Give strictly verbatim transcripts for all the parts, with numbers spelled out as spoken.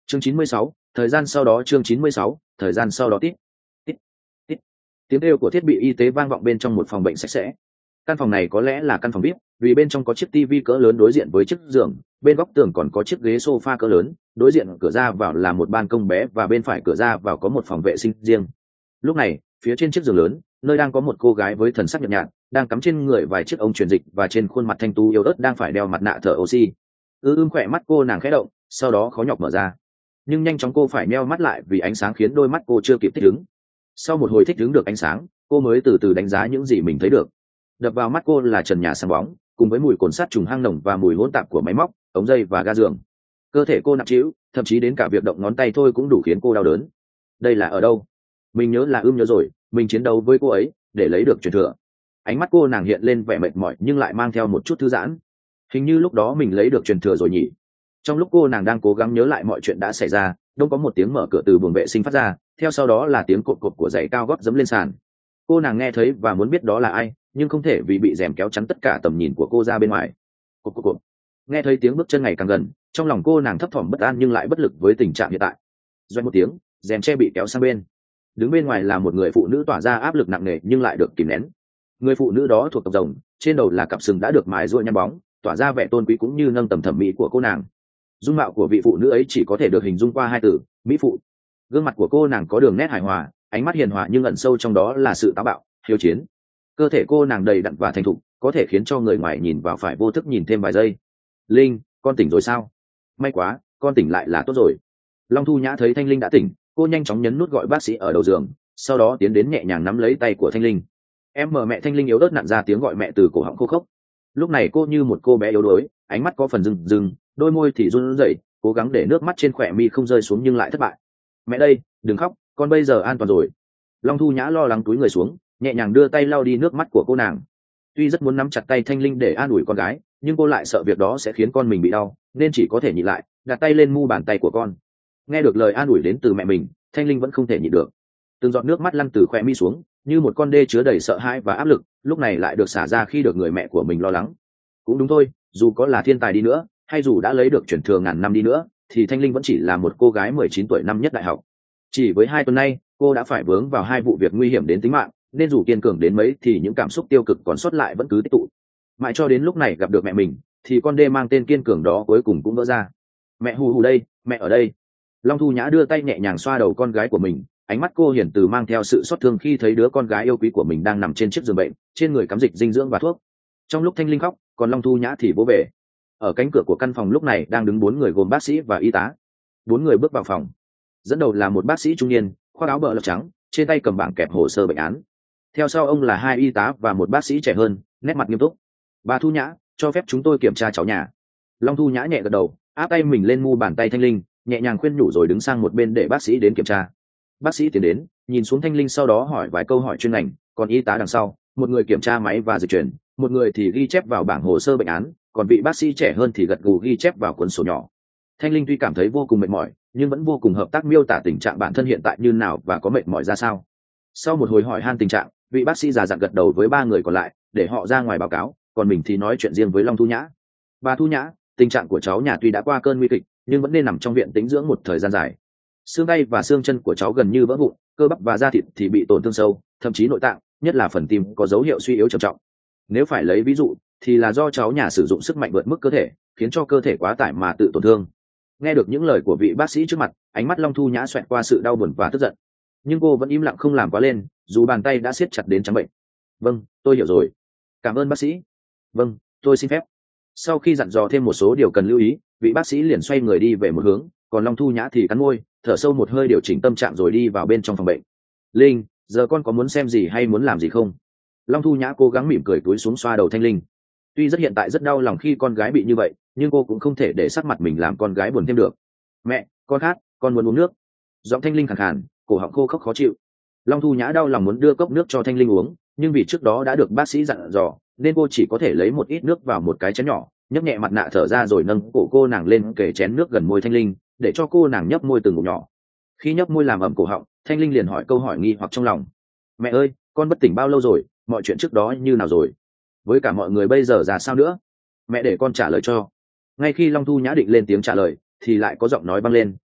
chương chín mươi sáu, thời gian sau đó chương chín mươi sáu, thời gian sau đó tít tít tít. Tiếng kêu của thiết bị y tế vang vọng bên trong một phòng bệnh sạch sẽ. Căn phòng này có lẽ là căn phòng vê i pê, vì bên trong có chiếc tivi cỡ lớn đối diện với chiếc giường, bên góc tường còn có chiếc ghế sofa cỡ lớn, đối diện cửa ra vào là một ban công bé và bên phải cửa ra vào có một phòng vệ sinh riêng. Lúc này, phía trên chiếc giường lớn, nơi đang có một cô gái với thần sắc nhợt nhạt, đang cắm trên người vài chiếc ống truyền dịch và trên khuôn mặt thanh tú yếu ớt đang phải đeo mặt nạ thở oxy. Ư ưm khỏe mắt cô nàng khẽ động, sau đó khó nhọc mở ra. Nhưng nhanh chóng cô phải meo mắt lại vì ánh sáng khiến đôi mắt cô chưa kịp thích ứng. Sau một hồi thích ứng được ánh sáng, cô mới từ từ đánh giá những gì mình thấy được. Đập vào mắt cô là trần nhà sáng bóng, cùng với mùi cồn sát trùng hang nồng và mùi hỗn tạp của máy móc, ống dây và ga giường. Cơ thể cô nặng trĩu, thậm chí đến cả việc động ngón tay thôi cũng đủ khiến cô đau đớn. Đây là ở đâu? Mình nhớ là ưm nhớ rồi, mình chiến đấu với cô ấy để lấy được truyền thừa. Ánh mắt cô nàng hiện lên vẻ mệt mỏi nhưng lại mang theo một chút thư giãn. Hình như lúc đó mình lấy được truyền thừa rồi nhỉ. Trong lúc cô nàng đang cố gắng nhớ lại mọi chuyện đã xảy ra, đông có một tiếng mở cửa từ buồng vệ sinh phát ra, theo sau đó là tiếng cộp cộp của giày cao gót dẫm lên sàn. Cô nàng nghe thấy và muốn biết đó là ai, nhưng không thể vì bị rèm kéo chắn tất cả tầm nhìn của cô ra bên ngoài. Cộp cộp cộp. Nghe thấy tiếng bước chân ngày càng gần, trong lòng cô nàng thấp thỏm bất an nhưng lại bất lực với tình trạng hiện tại. Doan một tiếng, rèm che bị kéo sang bên. Đứng bên ngoài là một người phụ nữ tỏa ra áp lực nặng nề nhưng lại được kìm nén. Người phụ nữ đó thuộc tộc rồng, trên đầu là cặp sừng đã được mài ruôi nhăn bóng, tỏa ra vẻ tôn quý cũng như nâng tầm thẩm mỹ của cô nàng. Dung mạo của vị phụ nữ ấy chỉ có thể được hình dung qua hai từ: mỹ phụ. Gương mặt của cô nàng có đường nét hài hòa, ánh mắt hiền hòa nhưng ẩn sâu trong đó là sự táo bạo, hiếu chiến. Cơ thể cô nàng đầy đặn và thành thục, có thể khiến cho người ngoài nhìn vào phải vô thức nhìn thêm vài giây. Linh, con tỉnh rồi sao? May quá, con tỉnh lại là tốt rồi. Long Thu Nhã thấy Thanh Linh đã tỉnh, cô nhanh chóng nhấn nút gọi bác sĩ ở đầu giường, sau đó tiến đến nhẹ nhàng nắm lấy tay của Thanh Linh. Em mở mẹ Thanh Linh yếu ớt nặn ra tiếng gọi mẹ từ cổ họng khô khốc. Lúc này cô như một cô bé yếu đuối, ánh mắt có phần rừng rừng, đôi môi thì run rẩy, cố gắng để nước mắt trên khỏe mi không rơi xuống nhưng lại thất bại. Mẹ đây, đừng khóc, con bây giờ an toàn rồi. Long Thu Nhã lo lắng cúi người xuống, nhẹ nhàng đưa tay lau đi nước mắt của cô nàng. Tuy rất muốn nắm chặt tay Thanh Linh để an ủi con gái, nhưng cô lại sợ việc đó sẽ khiến con mình bị đau, nên chỉ có thể nhịn lại, đặt tay lên mu bàn tay của con. Nghe được lời an ủi đến từ mẹ mình, Thanh Linh vẫn không thể nhịn được. Từng giọt nước mắt lăn từ khóe mi xuống, như một con đê chứa đầy sợ hãi và áp lực, lúc này lại được xả ra khi được người mẹ của mình lo lắng. Cũng đúng thôi, dù có là thiên tài đi nữa, hay dù đã lấy được truyền thừa ngàn năm đi nữa, thì Thanh Linh vẫn chỉ là một cô gái mười chín tuổi năm nhất đại học. Chỉ với hai tuần nay, cô đã phải vướng vào hai vụ việc nguy hiểm đến tính mạng, nên dù kiên cường đến mấy thì những cảm xúc tiêu cực còn sót lại vẫn cứ tích tụ. Mãi cho đến lúc này gặp được mẹ mình, thì con đê mang tên kiên cường đó cuối cùng cũng vỡ ra. Mẹ hù hù đây, mẹ ở đây. Long Thu Nhã đưa tay nhẹ nhàng xoa đầu con gái của mình, ánh mắt cô hiền từ mang theo sự xót thương khi thấy đứa con gái yêu quý của mình đang nằm trên chiếc giường bệnh, trên người cắm dịch dinh dưỡng và thuốc. Trong lúc Thanh Linh khóc, còn Long Thu Nhã thì vỗ về. Ở cánh cửa của căn phòng lúc này đang đứng bốn người gồm bác sĩ và y tá. Bốn người bước vào phòng. Dẫn đầu là một bác sĩ trung niên, khoác áo bờ lọc trắng, trên tay cầm bảng kẹp hồ sơ bệnh án. Theo sau ông là hai y tá và một bác sĩ trẻ hơn, nét mặt nghiêm túc. Bà Thu Nhã, cho phép chúng tôi kiểm tra cháu nhà. Long Thu Nhã nhẹ gật đầu, áp tay mình lên mu bàn tay Thanh Linh, nhẹ nhàng khuyên nhủ rồi đứng sang một bên để bác sĩ đến kiểm tra. Bác sĩ tiến đến, nhìn xuống Thanh Linh sau đó hỏi vài câu hỏi chuyên ngành, còn y tá đằng sau, một người kiểm tra máy và dịch chuyển, một người thì ghi chép vào bảng hồ sơ bệnh án, còn vị bác sĩ trẻ hơn thì gật gù ghi chép vào cuốn sổ nhỏ. Thanh Linh tuy cảm thấy vô cùng mệt mỏi, nhưng vẫn vô cùng hợp tác miêu tả tình trạng bản thân hiện tại như nào và có mệt mỏi ra sao. Sau một hồi hỏi han tình trạng, vị bác sĩ già dặn gật đầu với ba người còn lại để họ ra ngoài báo cáo, còn mình thì nói chuyện riêng với Long Thu Nhã. Bà Thu Nhã, tình trạng của cháu nhà tuy đã qua cơn nguy kịch, nhưng vẫn nên nằm trong viện tĩnh dưỡng một thời gian dài. Xương tay và xương chân của cháu gần như vỡ vụn, cơ bắp và da thịt thì bị tổn thương sâu, thậm chí nội tạng, nhất là phần tim có dấu hiệu suy yếu trầm trọng. Nếu phải lấy ví dụ, thì là do cháu nhà sử dụng sức mạnh vượt mức cơ thể, khiến cho cơ thể quá tải mà tự tổn thương. Nghe được những lời của vị bác sĩ trước mặt, ánh mắt Long Thu Nhã xoẹt qua sự đau buồn và tức giận, nhưng cô vẫn im lặng không làm quá lên, dù bàn tay đã siết chặt đến trắng bệnh. Vâng, tôi hiểu rồi. Cảm ơn bác sĩ. Vâng, tôi xin phép. Sau khi dặn dò thêm một số điều cần lưu ý, vị bác sĩ liền xoay người đi về một hướng, còn Long Thu Nhã thì cắn môi, thở sâu một hơi điều chỉnh tâm trạng rồi đi vào bên trong phòng bệnh. Linh, giờ con có muốn xem gì hay muốn làm gì không? Long Thu Nhã cố gắng mỉm cười túi xuống xoa đầu Thanh Linh. Tuy rất hiện tại rất đau lòng khi con gái bị như vậy, nhưng cô cũng không thể để sắc mặt mình làm con gái buồn thêm được. Mẹ, con khát, con muốn uống nước. Giọng Thanh Linh khàn khàn, cổ họng khô khốc khó chịu. Long Thu Nhã đau lòng muốn đưa cốc nước cho Thanh Linh uống, nhưng vì trước đó đã được bác sĩ dặn dò, nên cô chỉ có thể lấy một ít nước vào một cái chén nhỏ, nhấc nhẹ mặt nạ thở ra rồi nâng cổ cô nàng lên kề chén nước gần môi Thanh Linh, để cho cô nàng nhấp môi từng ngụm nhỏ. Khi nhấp môi làm ẩm cổ họng, Thanh Linh liền hỏi câu hỏi nghi hoặc trong lòng. Mẹ ơi, con bất tỉnh bao lâu rồi, mọi chuyện trước đó như nào rồi? Với cả mọi người bây giờ ra sao nữa? Mẹ để con trả lời cho. Ngay khi Long Thu Nhã định lên tiếng trả lời, thì lại có giọng nói vang lên,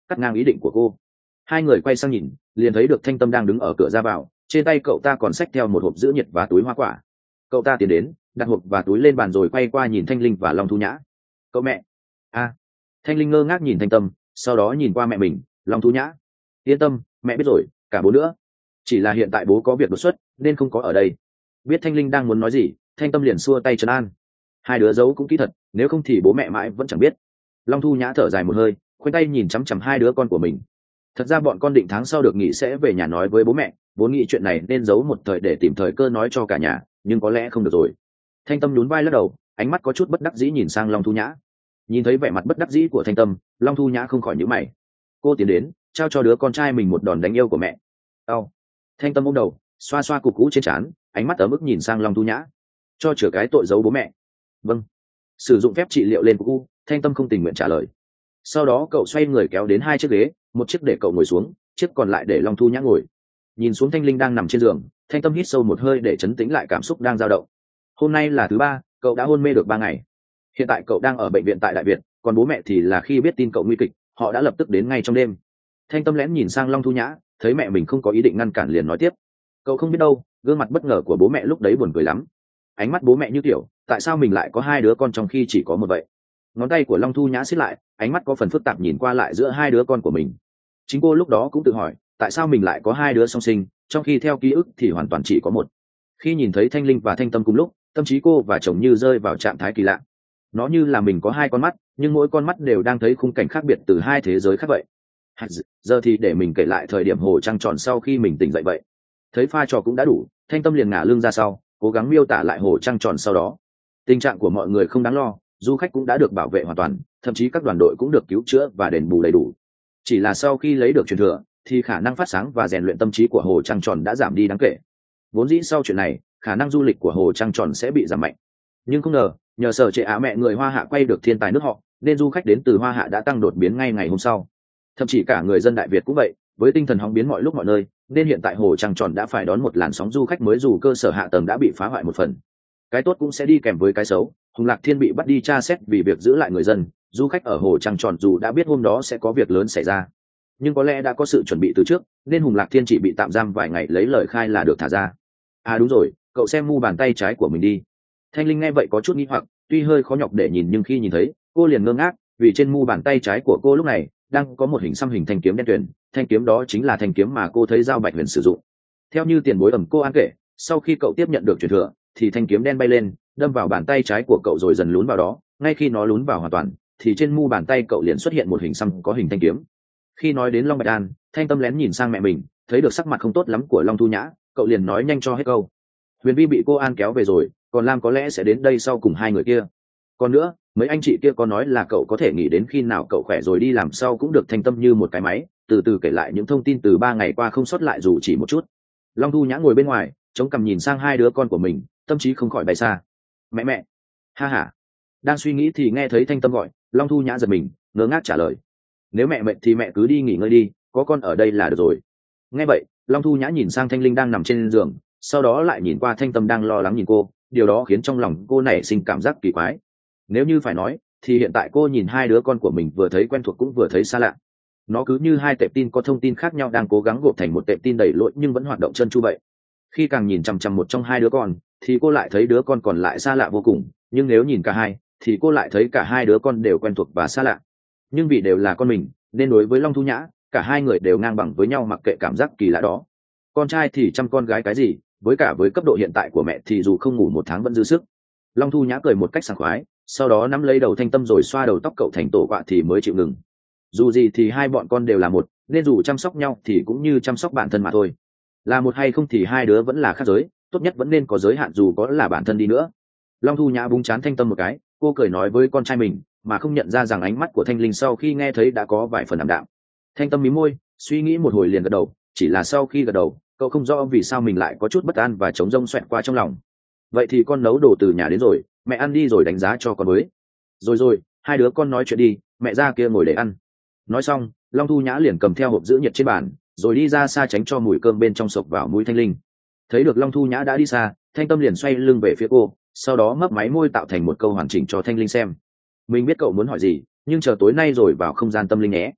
cắt ngang ý định của cô. Hai người quay sang nhìn, liền thấy được Thanh Tâm đang đứng ở cửa ra vào, trên tay cậu ta còn xách theo một hộp giữ nhiệt và túi hoa quả. Cậu ta tiến đến, đặt hộp và túi lên bàn rồi quay qua nhìn Thanh Linh và Long Thu Nhã. Cậu mẹ. A. Thanh Linh ngơ ngác nhìn Thanh Tâm, sau đó nhìn qua mẹ mình. Long Thu Nhã, yên tâm, mẹ biết rồi, cả bố nữa. Chỉ là hiện tại bố có việc đột xuất nên không có ở đây. Biết Thanh Linh đang muốn nói gì, Thanh Tâm liền xua tay trấn an. Hai đứa giấu cũng kỹ thật, nếu không thì bố mẹ mãi vẫn chẳng biết. Long Thu Nhã thở dài một hơi, khoanh tay nhìn chằm chằm hai đứa con của mình. Thật ra bọn con định tháng sau được nghỉ sẽ về nhà nói với bố mẹ, vốn nghĩ chuyện này nên giấu một thời để tìm thời cơ nói cho cả nhà, nhưng có lẽ không được rồi. Thanh Tâm nhún vai lắc đầu, ánh mắt có chút bất đắc dĩ nhìn sang Long Thu Nhã. Nhìn thấy vẻ mặt bất đắc dĩ của Thanh Tâm, Long Thu Nhã không khỏi nhíu mày. Cô tiến đến, trao cho đứa con trai mình một đòn đánh yêu của mẹ. Đau. Thanh Tâm ôm đầu, xoa xoa cục cũ trên trán, ánh mắt ấm ức nhìn sang Long Thu Nhã. Cho chữa cái tội giấu bố mẹ. Vâng. Sử dụng phép trị liệu lên cục cũ, Thanh Tâm không tình nguyện trả lời. Sau đó cậu xoay người kéo đến hai chiếc ghế, một chiếc để cậu ngồi xuống, chiếc còn lại để Long Thu Nhã ngồi. Nhìn xuống Thanh Linh đang nằm trên giường, Thanh Tâm hít sâu một hơi để trấn tĩnh lại cảm xúc đang dao động. Hôm nay là thứ ba, cậu đã hôn mê được ba ngày. Hiện tại cậu đang ở bệnh viện tại Đại Việt, còn bố mẹ thì là khi biết tin cậu nguy kịch, họ đã lập tức đến ngay trong đêm. Thanh Tâm lén nhìn sang Long Thu Nhã, thấy mẹ mình không có ý định ngăn cản liền nói tiếp. Cậu không biết đâu, gương mặt bất ngờ của bố mẹ lúc đấy buồn cười lắm. Ánh mắt bố mẹ như kiểu, tại sao mình lại có hai đứa con trong khi chỉ có một vậy? Ngón tay của Long Thu Nhã siết lại, ánh mắt có phần phức tạp nhìn qua lại giữa hai đứa con của mình. Chính cô lúc đó cũng tự hỏi, tại sao mình lại có hai đứa song sinh, trong khi theo ký ức thì hoàn toàn chỉ có một. Khi nhìn thấy Thanh Linh và Thanh Tâm cùng lúc, tâm trí cô và chồng như rơi vào trạng thái kỳ lạ. Nó như là mình có hai con mắt, nhưng mỗi con mắt đều đang thấy khung cảnh khác biệt từ hai thế giới khác vậy. Giờ thì để mình kể lại thời điểm hồ trăng tròn sau khi mình tỉnh dậy vậy. Thấy pha trò cũng đã đủ, Thanh Tâm liền ngả lưng ra sau, cố gắng miêu tả lại hồ trăng tròn sau đó. Tình trạng của mọi người không đáng lo, du khách cũng đã được bảo vệ hoàn toàn, thậm chí các đoàn đội cũng được cứu chữa và đền bù đầy đủ. Chỉ là sau khi lấy được truyền thừa, thì khả năng phát sáng và rèn luyện tâm trí của hồ trăng tròn đã giảm đi đáng kể. Vốn dĩ sau chuyện này, khả năng du lịch của hồ trăng tròn sẽ bị giảm mạnh. Nhưng không ngờ, nhờ sở trệ á mẹ người Hoa Hạ quay được thiên tài nước họ, nên du khách đến từ Hoa Hạ đã tăng đột biến ngay ngày hôm sau. Thậm chí cả người dân Đại Việt cũng vậy, với tinh thần hóng biến mọi lúc mọi nơi, nên hiện tại hồ trăng tròn đã phải đón một làn sóng du khách mới dù cơ sở hạ tầng đã bị phá hoại một phần. Cái tốt cũng sẽ đi kèm với cái xấu. Hùng Lạc Thiên bị bắt đi tra xét vì việc giữ lại người dân. Du khách ở hồ trăng tròn dù đã biết hôm đó sẽ có việc lớn xảy ra, nhưng có lẽ đã có sự chuẩn bị từ trước, nên Hùng Lạc Thiên chỉ bị tạm giam vài ngày lấy lời khai là được thả ra. À đúng rồi, cậu xem mu bàn tay trái của mình đi. Thanh Linh nghe vậy có chút nghi hoặc, tuy hơi khó nhọc để nhìn nhưng khi nhìn thấy, cô liền ngơ ngác, vì trên mu bàn tay trái của cô lúc này đang có một hình xăm hình thanh kiếm đen tuyền. Thanh kiếm đó chính là thanh kiếm mà cô thấy Giao Bạch Huyền sử dụng. Theo như tiền bối ẩm cô an kể, sau khi cậu tiếp nhận được truyền thừa, thì thanh kiếm đen bay lên, đâm vào bàn tay trái của cậu rồi dần lún vào đó. Ngay khi nó lún vào hoàn toàn, thì trên mu bàn tay cậu liền xuất hiện một hình xăm có hình thanh kiếm. Khi nói đến Long Bạch An, Thanh Tâm lén nhìn sang mẹ mình, thấy được sắc mặt không tốt lắm của Long Thu Nhã, cậu liền nói nhanh cho hết câu. Huyền Vi bị cô An kéo về rồi, còn Lam có lẽ sẽ đến đây sau cùng hai người kia. Còn nữa, mấy anh chị kia có nói là cậu có thể nghỉ đến khi nào cậu khỏe rồi đi làm sau cũng được. Thanh Tâm như một cái máy, từ từ kể lại những thông tin từ ba ngày qua không sót lại dù chỉ một chút. Long Thu Nhã ngồi bên ngoài, chống cằm nhìn sang hai đứa con của mình, tâm trí không khỏi bay xa. Mẹ mẹ, ha ha. Đang suy nghĩ thì nghe thấy Thanh Tâm gọi, Long Thu Nhã giật mình, ngớ ngác trả lời. Nếu mẹ mệt thì mẹ cứ đi nghỉ ngơi đi, có con ở đây là được rồi. Nghe vậy, Long Thu Nhã nhìn sang Thanh Linh đang nằm trên giường, sau đó lại nhìn qua Thanh Tâm đang lo lắng nhìn cô, điều đó khiến trong lòng cô nảy sinh cảm giác kỳ quái. Nếu như phải nói, thì hiện tại cô nhìn hai đứa con của mình vừa thấy quen thuộc cũng vừa thấy xa lạ. Nó cứ như hai tệp tin có thông tin khác nhau đang cố gắng gộp thành một tệp tin đầy lỗi nhưng vẫn hoạt động trơn tru vậy. Khi càng nhìn chằm chằm một trong hai đứa con, thì cô lại thấy đứa con còn lại xa lạ vô cùng, nhưng nếu nhìn cả hai, thì cô lại thấy cả hai đứa con đều quen thuộc và xa lạ. Nhưng vì đều là con mình, nên đối với Long Thu Nhã, cả hai người đều ngang bằng với nhau mặc kệ cảm giác kỳ lạ đó. Con trai thì chăm con gái cái gì, với cả với cấp độ hiện tại của mẹ thì dù không ngủ một tháng vẫn dư sức. Long Thu Nhã cười một cách sảng khoái, sau đó nắm lấy đầu Thanh Tâm rồi xoa đầu tóc cậu thành tổ quạ thì mới chịu ngừng. Dù gì thì hai bọn con đều là một, nên dù chăm sóc nhau thì cũng như chăm sóc bản thân mà thôi. Là một hay không thì hai đứa vẫn là khác giới, tốt nhất vẫn nên có giới hạn dù có là bản thân đi nữa. Long Thu Nhã búng trán Thanh Tâm một cái, cô cười nói với con trai mình, mà không nhận ra rằng ánh mắt của Thanh Linh sau khi nghe thấy đã có vài phần ảm đạm. Thanh Tâm mím môi, suy nghĩ một hồi liền gật đầu, chỉ là sau khi gật đầu, cậu không rõ vì sao mình lại có chút bất an và trống rỗng xoẹt qua trong lòng. Vậy thì con nấu đồ từ nhà đến rồi, mẹ ăn đi rồi đánh giá cho con với. Rồi rồi, hai đứa con nói chuyện đi, mẹ ra kia ngồi để ăn. Nói xong, Long Thu Nhã liền cầm theo hộp giữ nhiệt trên bàn, rồi đi ra xa tránh cho mùi cơm bên trong sộc vào mũi Thanh Linh. Thấy được Long Thu Nhã đã đi xa, Thanh Tâm liền xoay lưng về phía cô, sau đó mấp máy môi tạo thành một câu hoàn chỉnh cho Thanh Linh xem. Mình biết cậu muốn hỏi gì, nhưng chờ tối nay rồi vào không gian tâm linh nhé.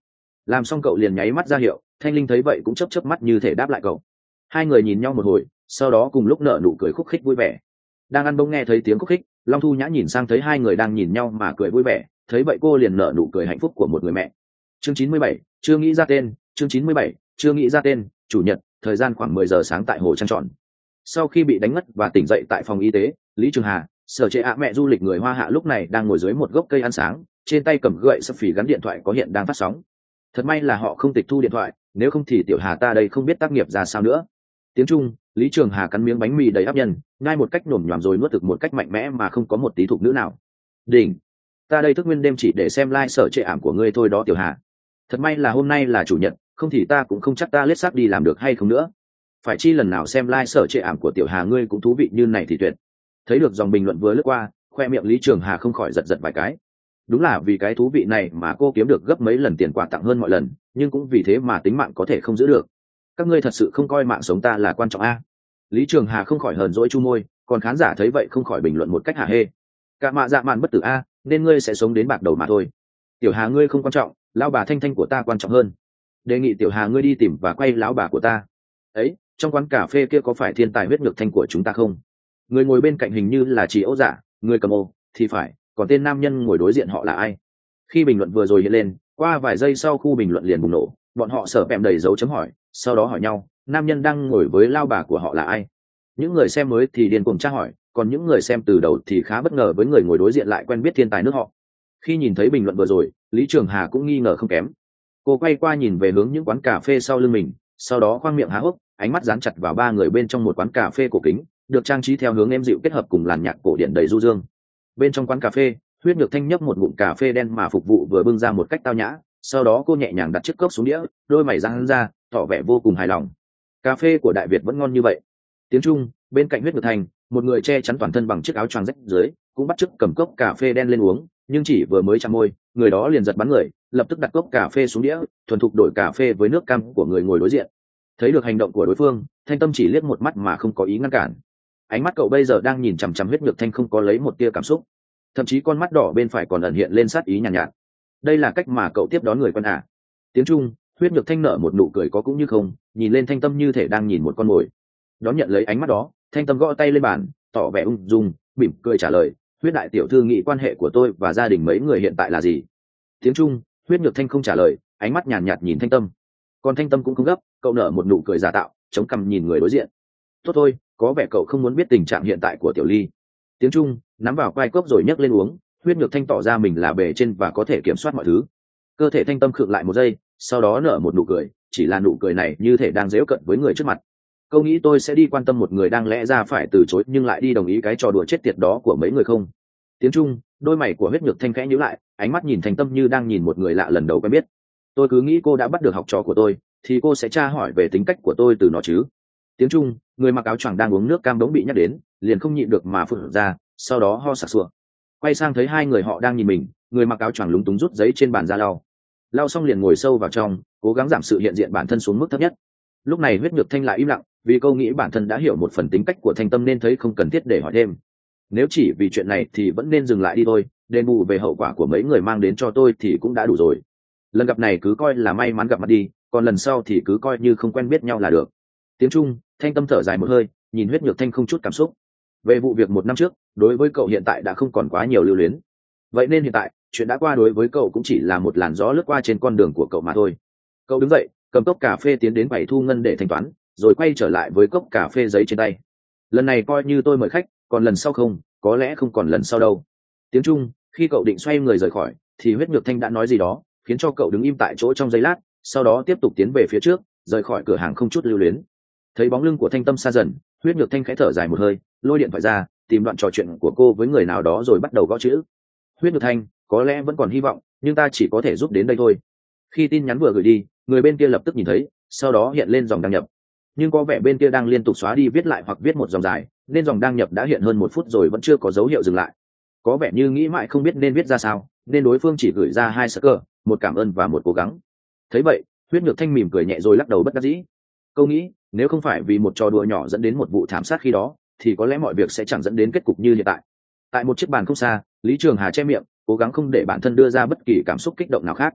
Làm xong cậu liền nháy mắt ra hiệu, Thanh Linh thấy vậy cũng chớp chớp mắt như thể đáp lại cậu. Hai người nhìn nhau một hồi, sau đó cùng lúc nở nụ cười khúc khích vui vẻ. Đang ăn bỗng nghe thấy tiếng khúc khích, Long Thu Nhã nhìn sang thấy hai người đang nhìn nhau mà cười vui vẻ, thấy vậy cô liền nở nụ cười hạnh phúc của một người mẹ. Chương chín mươi bảy, chưa nghĩ ra tên, chương chín mươi bảy, chưa nghĩ ra tên, chủ nhật, thời gian khoảng mười giờ sáng tại Hồ Trăng Tròn. Sau khi bị đánh ngất và tỉnh dậy tại phòng y tế, Lý Trường Hà, Sở Trệ ạ mẹ du lịch người Hoa Hạ lúc này đang ngồi dưới một gốc cây ăn sáng, trên tay cầm gậy sấp phì gắn điện thoại có hiện đang phát sóng. Thật may là họ không tịch thu điện thoại, nếu không thì tiểu Hà ta đây không biết tác nghiệp ra sao nữa. Tiếng Trung, Lý Trường Hà cắn miếng bánh mì đầy áp nhân, nhai một cách nhổm nhòm rồi nuốt thực một cách mạnh mẽ mà không có một tí thục nữ nào. Đỉnh, ta đây thức nguyên đêm chỉ để xem like Sở Trệ ảm của ngươi thôi đó tiểu Hà. Thật may là hôm nay là chủ nhật, không thì ta cũng không chắc ta lết xác đi làm được hay không nữa. Phải chi lần nào xem like Sở Trệ ảm của tiểu Hà ngươi cũng thú vị như này thì tuyệt. Thấy được dòng bình luận vừa lướt qua, khoe miệng Lý Trường Hà không khỏi giật giật vài cái. Đúng là vì cái thú vị này mà cô kiếm được gấp mấy lần tiền quà tặng hơn mọi lần, nhưng cũng vì thế mà tính mạng có thể không giữ được. Các ngươi thật sự không coi mạng sống ta là quan trọng a? Lý Trường Hà không khỏi hờn dỗi chu môi, còn khán giả thấy vậy không khỏi bình luận một cách hả hê. Cả mạ dạ mạn bất tử a, nên ngươi sẽ sống đến bạc đầu mà thôi. Tiểu Hà ngươi không quan trọng, lão bà Thanh Thanh của ta quan trọng hơn. Đề nghị tiểu Hà ngươi đi tìm và quay lão bà của ta. Ấy, trong quán cà phê kia có phải thiên tài huyết nhược thanh của chúng ta không? Người ngồi bên cạnh hình như là chị Âu Giả, người cầm ô thì phải, còn tên nam nhân ngồi đối diện họ là ai? Khi bình luận vừa rồi hiện lên, qua vài giây sau khu bình luận liền bùng nổ, bọn họ sở bẹm đầy dấu chấm hỏi, sau đó hỏi nhau, nam nhân đang ngồi với lao bà của họ là ai? Những người xem mới thì điên cuồng tra hỏi, còn những người xem từ đầu thì khá bất ngờ với người ngồi đối diện lại quen biết thiên tài nước họ. Khi nhìn thấy bình luận vừa rồi, Lý Trường Hà cũng nghi ngờ không kém. Cô quay qua nhìn về hướng những quán cà phê sau lưng mình, sau đó khoang miệng há hốc, ánh mắt dán chặt vào ba người bên trong một quán cà phê cổ kính, được trang trí theo hướng êm dịu kết hợp cùng làn nhạc cổ điển đầy du dương. Bên trong quán cà phê, Huyết Nhược Thanh nhấp một ngụm cà phê đen mà phục vụ vừa bưng ra một cách tao nhã, sau đó cô nhẹ nhàng đặt chiếc cốc xuống đĩa, đôi mày giãn ra, tỏ vẻ vô cùng hài lòng. Cà phê của Đại Việt vẫn ngon như vậy. Tiếng Trung, bên cạnh Huyết Nhược Thanh, một người che chắn toàn thân bằng chiếc áo choàng rách dưới, cũng bắt chước cầm cốc cà phê đen lên uống, nhưng chỉ vừa mới chạm môi, người đó liền giật bắn người, lập tức đặt cốc cà phê xuống đĩa, thuần thục đổi cà phê với nước cam của người ngồi đối diện. Thấy được hành động của đối phương, Thanh Tâm chỉ liếc một mắt mà không có ý ngăn cản. Ánh mắt cậu bây giờ đang nhìn chằm chằm Huyết Nhược Thanh không có lấy một tia cảm xúc, thậm chí con mắt đỏ bên phải còn ẩn hiện lên sát ý nhàn nhạt, nhạt. Đây là cách mà cậu tiếp đón người quân à? Tiếng Trung, Huyết Nhược Thanh nở một nụ cười có cũng như không, nhìn lên Thanh Tâm như thể đang nhìn một con mồi. Đón nhận lấy ánh mắt đó, Thanh Tâm gõ tay lên bàn, tỏ vẻ ung dung, mỉm cười trả lời, Huyết đại tiểu thư nghĩ quan hệ của tôi và gia đình mấy người hiện tại là gì? Tiếng Trung, Huyết Nhược Thanh không trả lời, ánh mắt nhàn nhạt, nhạt nhìn Thanh Tâm. Còn Thanh Tâm cũng không gấp, cậu nở một nụ cười giả tạo, chống cằm nhìn người đối diện. Tốt thôi, có vẻ cậu không muốn biết tình trạng hiện tại của Tiểu Ly. Tiếng Trung, nắm vào quai cốc rồi nhấc lên uống. Huyết Nhược Thanh tỏ ra mình là bề trên và có thể kiểm soát mọi thứ. Cơ thể Thanh Tâm khựng lại một giây, sau đó nở một nụ cười, chỉ là nụ cười này như thể đang giễu cợt với người trước mặt. Câu nghĩ tôi sẽ đi quan tâm một người đang lẽ ra phải từ chối nhưng lại đi đồng ý cái trò đùa chết tiệt đó của mấy người không? Tiếng Trung, đôi mày của Huyết Nhược Thanh khẽ nhíu lại, ánh mắt nhìn Thanh Tâm như đang nhìn một người lạ lần đầu quen biết. Tôi cứ nghĩ cô đã bắt được học trò của tôi, thì cô sẽ tra hỏi về tính cách của tôi từ nó chứ. Tiếng Trung, người mặc áo choàng đang uống nước cam đống bị nhắc đến, liền không nhịn được mà phụt ra, sau đó ho sặc sụa. Quay sang thấy hai người họ đang nhìn mình, người mặc áo choàng lúng túng rút giấy trên bàn ra lau. Lau xong liền ngồi sâu vào trong, cố gắng giảm sự hiện diện bản thân xuống mức thấp nhất. Lúc này Huyết Nhược Thanh lại im lặng, vì câu nghĩ bản thân đã hiểu một phần tính cách của Thanh Tâm nên thấy không cần thiết để hỏi thêm. Nếu chỉ vì chuyện này thì vẫn nên dừng lại đi thôi, đền bù về hậu quả của mấy người mang đến cho tôi thì cũng đã đủ rồi. Lần gặp này cứ coi là may mắn gặp mặt đi, còn lần sau thì cứ coi như không quen biết nhau là được. Tiếng Trung, Thanh Tâm thở dài một hơi, nhìn Huyết Nhược Thanh không chút cảm xúc. Về vụ việc một năm trước, đối với cậu hiện tại đã không còn quá nhiều lưu luyến. Vậy nên hiện tại, chuyện đã qua đối với cậu cũng chỉ là một làn gió lướt qua trên con đường của cậu mà thôi. Cậu đứng dậy, cầm cốc cà phê tiến đến quầy thu ngân để thanh toán, rồi quay trở lại với cốc cà phê giấy trên tay. Lần này coi như tôi mời khách, còn lần sau không, có lẽ không còn lần sau đâu. Tiếng Trung, khi cậu định xoay người rời khỏi, thì Huyết Nhược Thanh đã nói gì đó, khiến cho cậu đứng im tại chỗ trong giây lát, sau đó tiếp tục tiến về phía trước, rời khỏi cửa hàng không chút lưu luyến. Thấy bóng lưng của Thanh Tâm xa dần, Huyết Nhược Thanh khẽ thở dài một hơi, lôi điện thoại ra, tìm đoạn trò chuyện của cô với người nào đó rồi bắt đầu gõ chữ. Huyết Nhược Thanh, có lẽ vẫn còn hy vọng, nhưng ta chỉ có thể giúp đến đây thôi. Khi tin nhắn vừa gửi đi, người bên kia lập tức nhìn thấy, sau đó hiện lên dòng đăng nhập. Nhưng có vẻ bên kia đang liên tục xóa đi viết lại hoặc viết một dòng dài, nên dòng đăng nhập đã hiện hơn một phút rồi vẫn chưa có dấu hiệu dừng lại. Có vẻ như nghĩ mãi không biết nên viết ra sao, nên đối phương chỉ gửi ra hai sơ cờ, một cảm ơn và một cố gắng. Thấy vậy, Huyết Nhược Thanh mỉm cười nhẹ rồi lắc đầu bất đắc dĩ. Câu nghĩ, nếu không phải vì một trò đùa nhỏ dẫn đến một vụ thảm sát khi đó, thì có lẽ mọi việc sẽ chẳng dẫn đến kết cục như hiện tại. Tại một chiếc bàn không xa, Lý Trường Hà che miệng, cố gắng không để bản thân đưa ra bất kỳ cảm xúc kích động nào khác.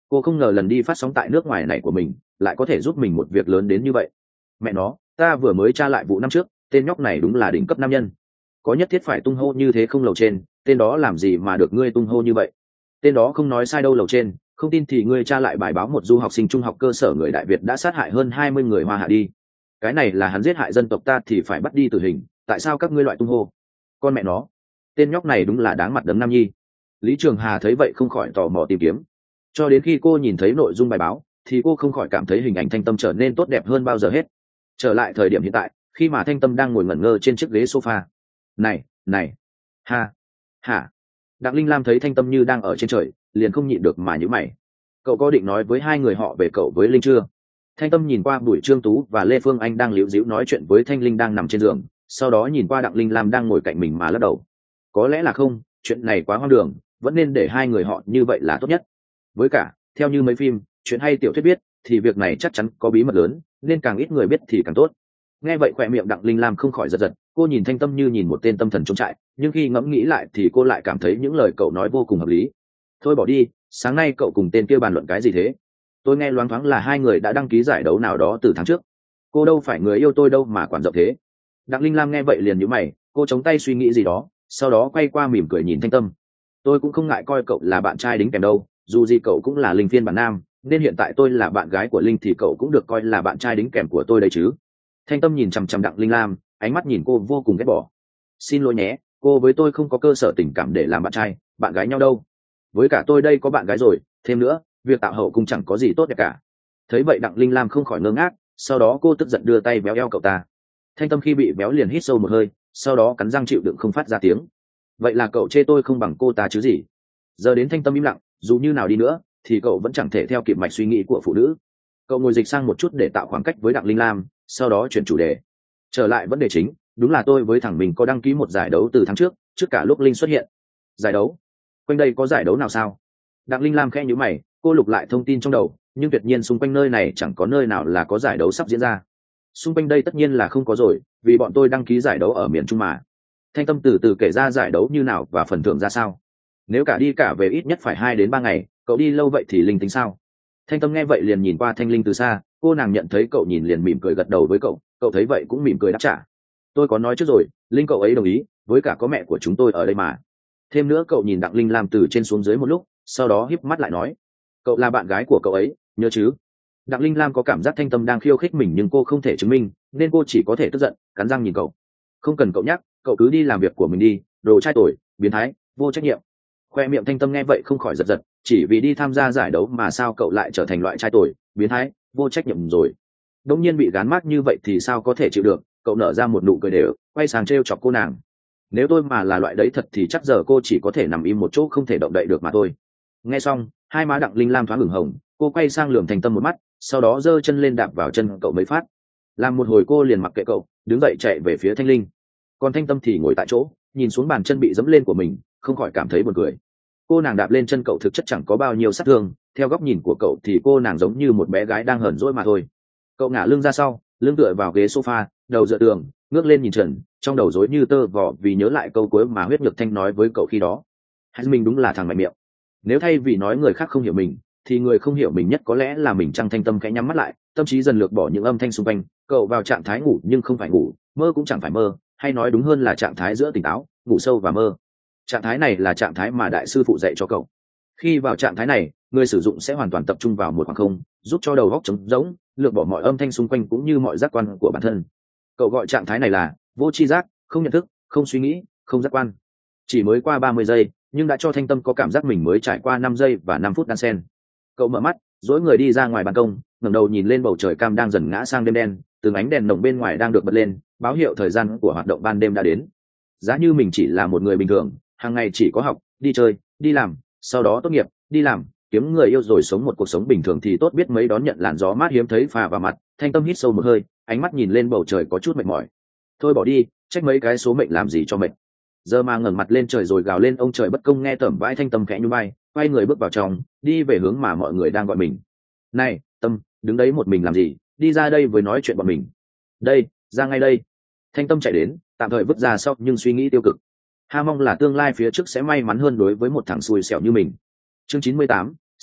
Cô không ngờ lần đi phát sóng tại nước ngoài này của mình lại có thể giúp mình một việc lớn đến như vậy. Mẹ nó, ta vừa mới tra lại vụ năm trước, tên nhóc này đúng là đỉnh cấp nam nhân. Có nhất thiết phải tung hô như thế không? Lầu trên, tên đó làm gì mà được ngươi tung hô như vậy? Tên đó không nói sai đâu lầu trên, không tin thì ngươi tra lại bài báo một du học sinh trung học cơ sở người Đại Việt đã sát hại hơn hai mươi người Hoa Hạ đi. Cái này là hắn giết hại dân tộc ta thì phải bắt đi tử hình, tại sao các ngươi loại tung hô? Con mẹ nó, tên nhóc này đúng là đáng mặt đấm Nam Nhi. Lý Trường Hà thấy vậy không khỏi tò mò tìm kiếm. Cho đến khi cô nhìn thấy nội dung bài báo thì cô không khỏi cảm thấy hình ảnh Thanh Tâm trở nên tốt đẹp hơn bao giờ hết. Trở lại thời điểm hiện tại, khi mà Thanh Tâm đang ngồi ngẩn ngơ trên chiếc ghế sofa. Này, này, ha, hả? Đặng Linh Lam thấy Thanh Tâm như đang ở trên trời, liền không nhịn được mà nhíu mày. Cậu có định nói với hai người họ về cậu với Linh chưa? Thanh Tâm nhìn qua Bùi Trương Tú và Lê Phương Anh đang líu díu nói chuyện với Thanh Linh đang nằm trên giường, sau đó nhìn qua Đặng Linh Lam đang ngồi cạnh mình mà lắc đầu. Có lẽ là không, chuyện này quá hoang đường, vẫn nên để hai người họ như vậy là tốt nhất. Với cả, theo như mấy phim, chuyện hay tiểu thuyết biết, thì việc này chắc chắn có bí mật lớn, nên càng ít người biết thì càng tốt. Nghe vậy khỏe miệng Đặng Linh Lam không khỏi giật giật, cô nhìn Thanh Tâm như nhìn một tên tâm thần trốn trại, nhưng khi ngẫm nghĩ lại thì cô lại cảm thấy những lời cậu nói vô cùng hợp lý. Thôi bỏ đi, sáng nay cậu cùng tên kia bàn luận cái gì thế? Tôi nghe loáng thoáng là hai người đã đăng ký giải đấu nào đó từ tháng trước. Cô đâu phải người yêu tôi đâu mà quản rộng thế. Đặng Linh Lam nghe vậy liền nhíu mày, cô chống tay suy nghĩ gì đó, sau đó quay qua mỉm cười nhìn Thanh Tâm. Tôi cũng không ngại coi cậu là bạn trai đính kèm đâu, dù gì cậu cũng là Linh phiên bản nam, nên hiện tại tôi là bạn gái của Linh thì cậu cũng được coi là bạn trai đính kèm của tôi đấy chứ. Thanh Tâm nhìn chằm chằm Đặng Linh Lam, ánh mắt nhìn cô vô cùng ghét bỏ. Xin lỗi nhé, cô với tôi không có cơ sở tình cảm để làm bạn trai bạn gái nhau đâu. Với cả tôi đây có bạn gái rồi, thêm nữa việc tạo hậu cung chẳng có gì tốt đẹp cả. Thấy vậy Đặng Linh Lam không khỏi ngơ ngác, sau đó cô tức giận đưa tay véo eo cậu ta. Thanh Tâm khi bị véo liền hít sâu một hơi, sau đó cắn răng chịu đựng không phát ra tiếng. Vậy là cậu chê tôi không bằng cô ta chứ gì? Giờ đến Thanh Tâm im lặng, dù như nào đi nữa thì cậu vẫn chẳng thể theo kịp mạch suy nghĩ của phụ nữ. Cậu ngồi dịch sang một chút để tạo khoảng cách với Đặng Linh Lam, sau đó chuyển chủ đề. Trở lại vấn đề chính, đúng là tôi với thằng mình có đăng ký một giải đấu từ tháng trước, trước cả lúc Linh xuất hiện. Giải đấu? Quanh đây có giải đấu nào sao? Đặng Linh Lam khẽ nhíu mày, cô lục lại thông tin trong đầu, nhưng tuyệt nhiên xung quanh nơi này chẳng có nơi nào là có giải đấu sắp diễn ra. Xung quanh đây tất nhiên là không có rồi, vì bọn tôi đăng ký giải đấu ở miền Trung mà. Thanh Tâm từ từ kể ra giải đấu như nào và phần thưởng ra sao. Nếu cả đi cả về ít nhất phải hai đến ba ngày, cậu đi lâu vậy thì Linh tính sao? Thanh Tâm nghe vậy liền nhìn qua Thanh Linh từ xa, cô nàng nhận thấy cậu nhìn liền mỉm cười gật đầu với cậu, cậu thấy vậy cũng mỉm cười đáp trả. Tôi có nói trước rồi, Linh cậu ấy đồng ý, với cả có mẹ của chúng tôi ở đây mà. Thêm nữa cậu nhìn Đặng Linh Lam từ trên xuống dưới một lúc, sau đó híp mắt lại nói, cậu là bạn gái của cậu ấy, nhớ chứ? Đặng Linh Lam có cảm giác Thanh Tâm đang khiêu khích mình nhưng cô không thể chứng minh, nên cô chỉ có thể tức giận, cắn răng nhìn cậu. Không cần cậu nhắc, cậu cứ đi làm việc của mình đi, đồ trai tội, biến thái, vô trách nhiệm. Khoe miệng Thanh Tâm nghe vậy không khỏi giật giật, chỉ vì đi tham gia giải đấu mà sao cậu lại trở thành loại trai tội, biến thái, vô trách nhiệm rồi. Đống nhiên bị gán mác như vậy thì sao có thể chịu được, cậu nở ra một nụ cười đều, quay sang trêu chọc cô nàng. Nếu tôi mà là loại đấy thật thì chắc giờ cô chỉ có thể nằm im một chỗ không thể động đậy được mà thôi. Nghe xong, hai má Đặng Linh Lam thoáng ửng hồng, cô quay sang lườm Thanh Tâm một mắt, sau đó giơ chân lên đạp vào chân cậu mấy phát. Làm một hồi cô liền mặc kệ cậu, đứng dậy chạy về phía Thanh Linh. Còn Thanh Tâm thì ngồi tại chỗ, nhìn xuống bàn chân bị dẫm lên của mình, không khỏi cảm thấy buồn cười. Cô nàng đạp lên chân cậu thực chất chẳng có bao nhiêu sát thương, theo góc nhìn của cậu thì cô nàng giống như một bé gái đang hờn dỗi mà thôi. Cậu ngả lưng ra sau, lưng tựa vào ghế sofa, đầu dựa tường, ngước lên nhìn trần, trong đầu rối như tơ vò vì nhớ lại câu cuối mà Huyết Nhược Thanh nói với cậu khi đó. Hay mình đúng là thằng mạnh miệng. Nếu thay vì nói người khác không hiểu mình, thì người không hiểu mình nhất có lẽ là mình. Trăng Thanh Tâm khẽ nhắm mắt lại, tâm trí dần lược bỏ những âm thanh xung quanh, cậu vào trạng thái ngủ nhưng không phải ngủ, mơ cũng chẳng phải mơ, hay nói đúng hơn là trạng thái giữa tỉnh táo, ngủ sâu và mơ. Trạng thái này là trạng thái mà đại sư phụ dạy cho cậu. Khi vào trạng thái này, người sử dụng sẽ hoàn toàn tập trung vào một khoảng không, giúp cho đầu óc trống rỗng, lược bỏ mọi âm thanh xung quanh cũng như mọi giác quan của bản thân. Cậu gọi trạng thái này là vô tri giác, không nhận thức, không suy nghĩ, không giác quan. Chỉ mới qua ba mươi giây, nhưng đã cho Thanh Tâm có cảm giác mình mới trải qua năm giây và năm phút đan xen. Cậu mở mắt, dỗi người đi ra ngoài ban công, ngẩng đầu nhìn lên bầu trời cam đang dần ngã sang đêm đen, từng ánh đèn nồng bên ngoài đang được bật lên, báo hiệu thời gian của hoạt động ban đêm đã đến. Giá như mình chỉ là một người bình thường, hàng ngày chỉ có học, đi chơi, đi làm, sau đó tốt nghiệp, đi làm, kiếm người yêu rồi sống một cuộc sống bình thường thì tốt biết mấy. Đón nhận làn gió mát hiếm thấy phà vào mặt, Thanh Tâm hít sâu một hơi, ánh mắt nhìn lên bầu trời có chút mệt mỏi. Thôi bỏ đi, trách mấy cái số mệnh làm gì cho mệt. Giờ mà ngẩng mặt lên trời rồi gào lên ông trời bất công nghe tởm vãi. Thanh Tâm khẽ nhún vai, quay người bước vào trong, đi về hướng mà mọi người đang gọi mình. Này, Tâm, đứng đấy một mình làm gì, đi ra đây với nói chuyện bọn mình. Đây, ra ngay đây. Thanh Tâm chạy đến, tạm thời vứt ra sau nhưng suy nghĩ tiêu cực. Ha mong là tương lai phía trước sẽ may mắn hơn đối với một thằng xui xẻo như mình. Chương chín mươi tám,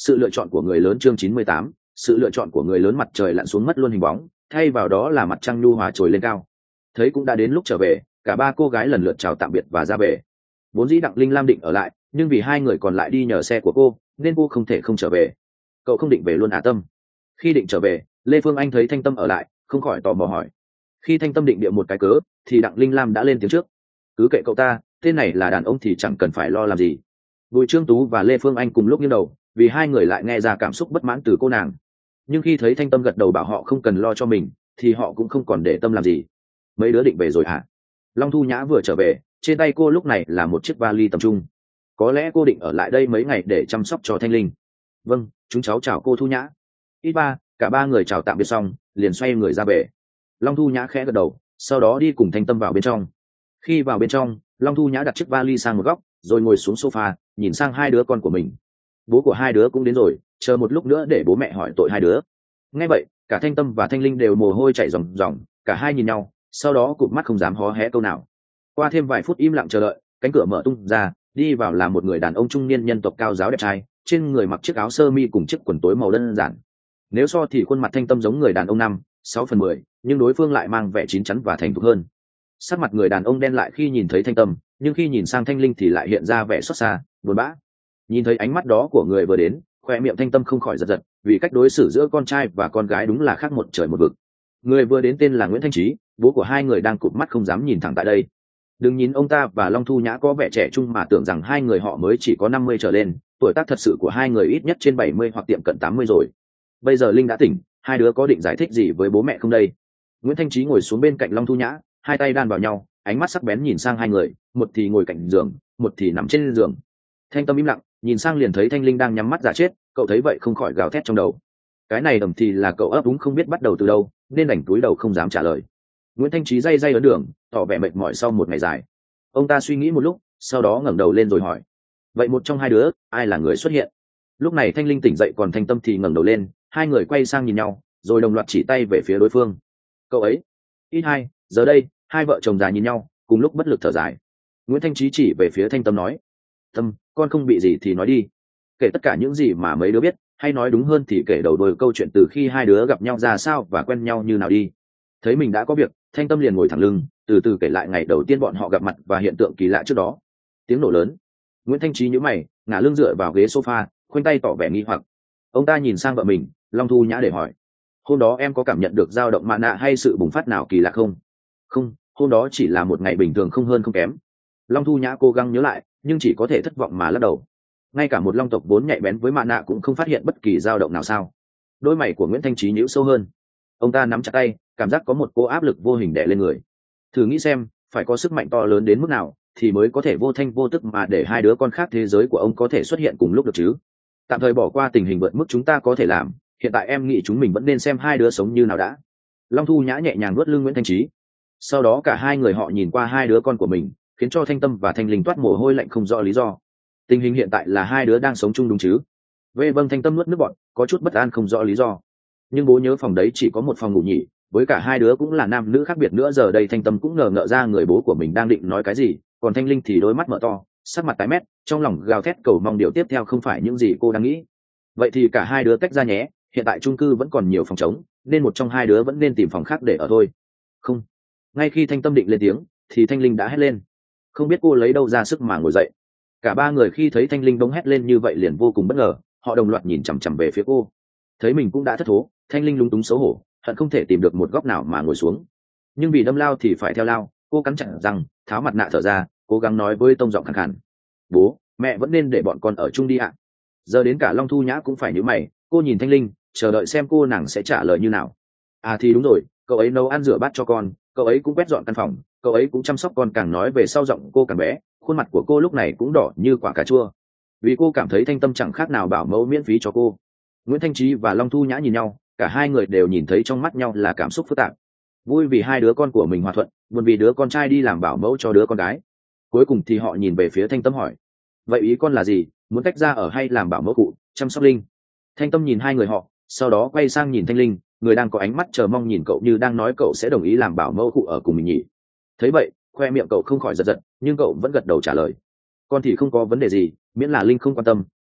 Sự lựa chọn của người lớn chương chín mươi tám, sự lựa chọn của người lớn. Mặt trời lặn xuống mất luôn hình bóng, thay vào đó là mặt trăng nhu hòa trồi lên cao. Thấy cũng đã đến lúc trở về, cả ba cô gái lần lượt chào tạm biệt và ra về. Vốn dĩ Đặng Linh Lam định ở lại, nhưng vì hai người còn lại đi nhờ xe của cô nên cô không thể không trở về. Cậu không định về luôn à Tâm? Khi định trở về, Lê Phương Anh thấy Thanh Tâm ở lại, không khỏi tò mò hỏi. Khi Thanh Tâm định địa một cái cớ thì Đặng Linh Lam đã lên tiếng trước. Cứ kệ cậu ta, tên này là đàn ông thì chẳng cần phải lo làm gì. Bùi Trương Tú và Lê Phương Anh cùng lúc nghiêng đầu, vì hai người lại nghe ra cảm xúc bất mãn từ cô nàng. Nhưng khi thấy Thanh Tâm gật đầu bảo họ không cần lo cho mình thì họ cũng không còn để tâm làm gì. Mấy đứa định về rồi hả? Long Thu Nhã vừa trở về, trên tay cô lúc này là một chiếc vali tầm trung. Có lẽ cô định ở lại đây mấy ngày để chăm sóc cho Thanh Linh. Vâng, chúng cháu chào cô Thu Nhã. Ít ba, cả ba người chào tạm biệt xong liền xoay người ra về. Long Thu Nhã khẽ gật đầu, sau đó đi cùng Thanh Tâm vào bên trong. Khi vào bên trong, Long Thu Nhã đặt chiếc vali sang một góc rồi ngồi xuống sofa, nhìn sang hai đứa con của mình. Bố của hai đứa cũng đến rồi, chờ một lúc nữa để bố mẹ hỏi tội hai đứa. Nghe vậy, cả Thanh Tâm và Thanh Linh đều mồ hôi chảy ròng ròng, cả hai nhìn nhau, sau đó cụp mắt không dám hó hé câu nào. Qua thêm vài phút im lặng chờ đợi, cánh cửa mở tung ra, đi vào là một người đàn ông trung niên nhân tộc cao giáo đẹp trai, trên người mặc chiếc áo sơ mi cùng chiếc quần tối màu đơn giản. Nếu so thì khuôn mặt Thanh Tâm giống người đàn ông năm, sáu phần mười, nhưng đối phương lại mang vẻ chín chắn và thành thục hơn. Sắc mặt người đàn ông đen lại khi nhìn thấy Thanh Tâm, nhưng khi nhìn sang Thanh Linh thì lại hiện ra vẻ xót xa, buồn bã. Nhìn thấy ánh mắt đó của người vừa đến, khoe miệng Thanh Tâm không khỏi giật giật, vì cách đối xử giữa con trai và con gái đúng là khác một trời một vực. Người vừa đến tên là Nguyễn Thanh Trí, bố của hai người đang cụp mắt không dám nhìn thẳng tại đây. Đừng nhìn ông ta và Long Thu Nhã có vẻ trẻ trung mà tưởng rằng hai người họ mới chỉ có năm mươi trở lên, tuổi tác thật sự của hai người ít nhất trên bảy mươi hoặc tiệm cận tám mươi rồi. Bây giờ Linh đã tỉnh, hai đứa có định giải thích gì với bố mẹ không đây? Nguyễn Thanh Trí ngồi xuống bên cạnh Long Thu Nhã, hai tay đan vào nhau, ánh mắt sắc bén nhìn sang hai người, một thì ngồi cạnh giường, một thì nằm trên giường. Thanh Tâm im lặng, nhìn sang liền thấy Thanh Linh đang nhắm mắt giả chết, cậu thấy vậy không khỏi gào thét trong đầu. Cái này đầm thì là cậu ấp úng không biết bắt đầu từ đâu, nên đành cúi đầu không dám trả lời. Nguyễn Thanh Trí day day ấn đường, tỏ vẻ mệt mỏi sau một ngày dài. Ông ta suy nghĩ một lúc, sau đó ngẩng đầu lên rồi hỏi: vậy một trong hai đứa, ai là người xuất hiện? Lúc này Thanh Linh tỉnh dậy, còn Thanh Tâm thì ngẩng đầu lên, hai người quay sang nhìn nhau, rồi đồng loạt chỉ tay về phía đối phương. Cậu ấy. Ít hai, giờ đây, hai vợ chồng già nhìn nhau, cùng lúc bất lực thở dài. Nguyễn Thanh Trí chỉ về phía Thanh Tâm nói: Tâm, con không bị gì thì nói đi. Kể tất cả những gì mà mấy đứa biết, hay nói đúng hơn thì kể đầu đuôi câu chuyện từ khi hai đứa gặp nhau ra sao và quen nhau như nào đi. Thấy mình đã có việc, Thanh Tâm liền ngồi thẳng lưng, từ từ kể lại ngày đầu tiên bọn họ gặp mặt và hiện tượng kỳ lạ trước đó. Tiếng nổ lớn. Nguyễn Thanh Trí nhíu mày, ngả lưng dựa vào ghế sofa, khoanh tay tỏ vẻ nghi hoặc. Ông ta nhìn sang vợ mình, Long Thu Nhã, để hỏi: hôm đó em có cảm nhận được dao động mạ nạ hay sự bùng phát nào kỳ lạ không? Không, hôm đó chỉ là một ngày bình thường không hơn không kém. Long Thu Nhã cố gắng nhớ lại, nhưng chỉ có thể thất vọng mà lắc đầu. Ngay cả một long tộc vốn nhạy bén với mạ nạ cũng không phát hiện bất kỳ dao động nào sao? Đôi mày của Nguyễn Thanh Trí nhíu sâu hơn. Ông ta nắm chặt tay, cảm giác có một cô áp lực vô hình đè lên người. Thử nghĩ xem, phải có sức mạnh to lớn đến mức nào thì mới có thể vô thanh vô tức mà để hai đứa con khác thế giới của ông có thể xuất hiện cùng lúc được chứ? Tạm thời bỏ qua tình hình vượt mức chúng ta có thể làm, hiện tại em nghĩ chúng mình vẫn nên xem hai đứa sống như nào đã. Long Thu Nhã nhẹ nhàng nuốt lưng Nguyễn Thanh Trí. Sau đó cả hai người họ nhìn qua hai đứa con của mình, khiến cho Thanh Tâm và Thanh Linh toát mồ hôi lạnh không rõ lý do. Tình hình hiện tại là hai đứa đang sống chung đúng chứ? Vê vâng, Thanh Tâm nuốt nước bọt, có chút bất an không rõ lý do. Nhưng bố nhớ phòng đấy chỉ có một phòng ngủ nhỉ, với cả hai đứa cũng là nam nữ khác biệt nữa. Giờ đây Thanh Tâm cũng ngờ ngợ ra người bố của mình đang định nói cái gì, còn Thanh Linh thì đôi mắt mở to, sắc mặt tái mét, trong lòng gào thét cầu mong điều tiếp theo không phải những gì cô đang nghĩ. Vậy thì cả hai đứa tách ra nhé, hiện tại chung cư vẫn còn nhiều phòng trống, nên một trong hai đứa vẫn nên tìm phòng khác để ở thôi. Không. Ngay khi Thanh Tâm định lên tiếng thì Thanh Linh đã hét lên. Không biết cô lấy đâu ra sức mà ngồi dậy. Cả ba người khi thấy Thanh Linh bỗng hét lên như vậy liền vô cùng bất ngờ, họ đồng loạt nhìn chằm chằm về phía cô. Thấy mình cũng đã thất thố, Thanh Linh lúng túng xấu hổ, hận không thể tìm được một góc nào mà ngồi xuống. Nhưng vì đâm lao thì phải theo lao, cô cắn chặt răng, tháo mặt nạ thở ra, cố gắng nói với tông giọng khàn khàn: bố, mẹ vẫn nên để bọn con ở chung đi ạ. Giờ đến cả Long Thu Nhã cũng phải nhíu mày, cô nhìn Thanh Linh, chờ đợi xem cô nàng sẽ trả lời như nào. À thì đúng rồi, cậu ấy nấu ăn rửa bát cho con, cậu ấy cũng quét dọn căn phòng, cậu ấy cũng chăm sóc con. Càng nói về sau giọng cô càng bé, khuôn mặt của cô lúc này cũng đỏ như quả cà chua, vì cô cảm thấy Thanh Tâm chẳng khác nào bảo mẫu miễn phí cho cô. Nguyễn Thanh Trí và Long Thu Nhã nhìn nhau, cả hai người đều nhìn thấy trong mắt nhau là cảm xúc phức tạp, vui vì hai đứa con của mình hòa thuận, buồn vì đứa con trai đi làm bảo mẫu cho đứa con gái. Cuối cùng thì họ nhìn về phía Thanh Tâm hỏi: vậy ý con là gì, muốn tách ra ở hay làm bảo mẫu cụ chăm sóc Linh? Thanh Tâm nhìn hai người họ, sau đó quay sang nhìn Thanh Linh, người đang có ánh mắt chờ mong nhìn cậu, như đang nói cậu sẽ đồng ý làm bảo mẫu cụ ở cùng mình nhỉ. Thấy vậy, khoe miệng cậu không khỏi giật giật, nhưng cậu vẫn gật đầu trả lời: con thì không có vấn đề gì, miễn là Linh không quan tâm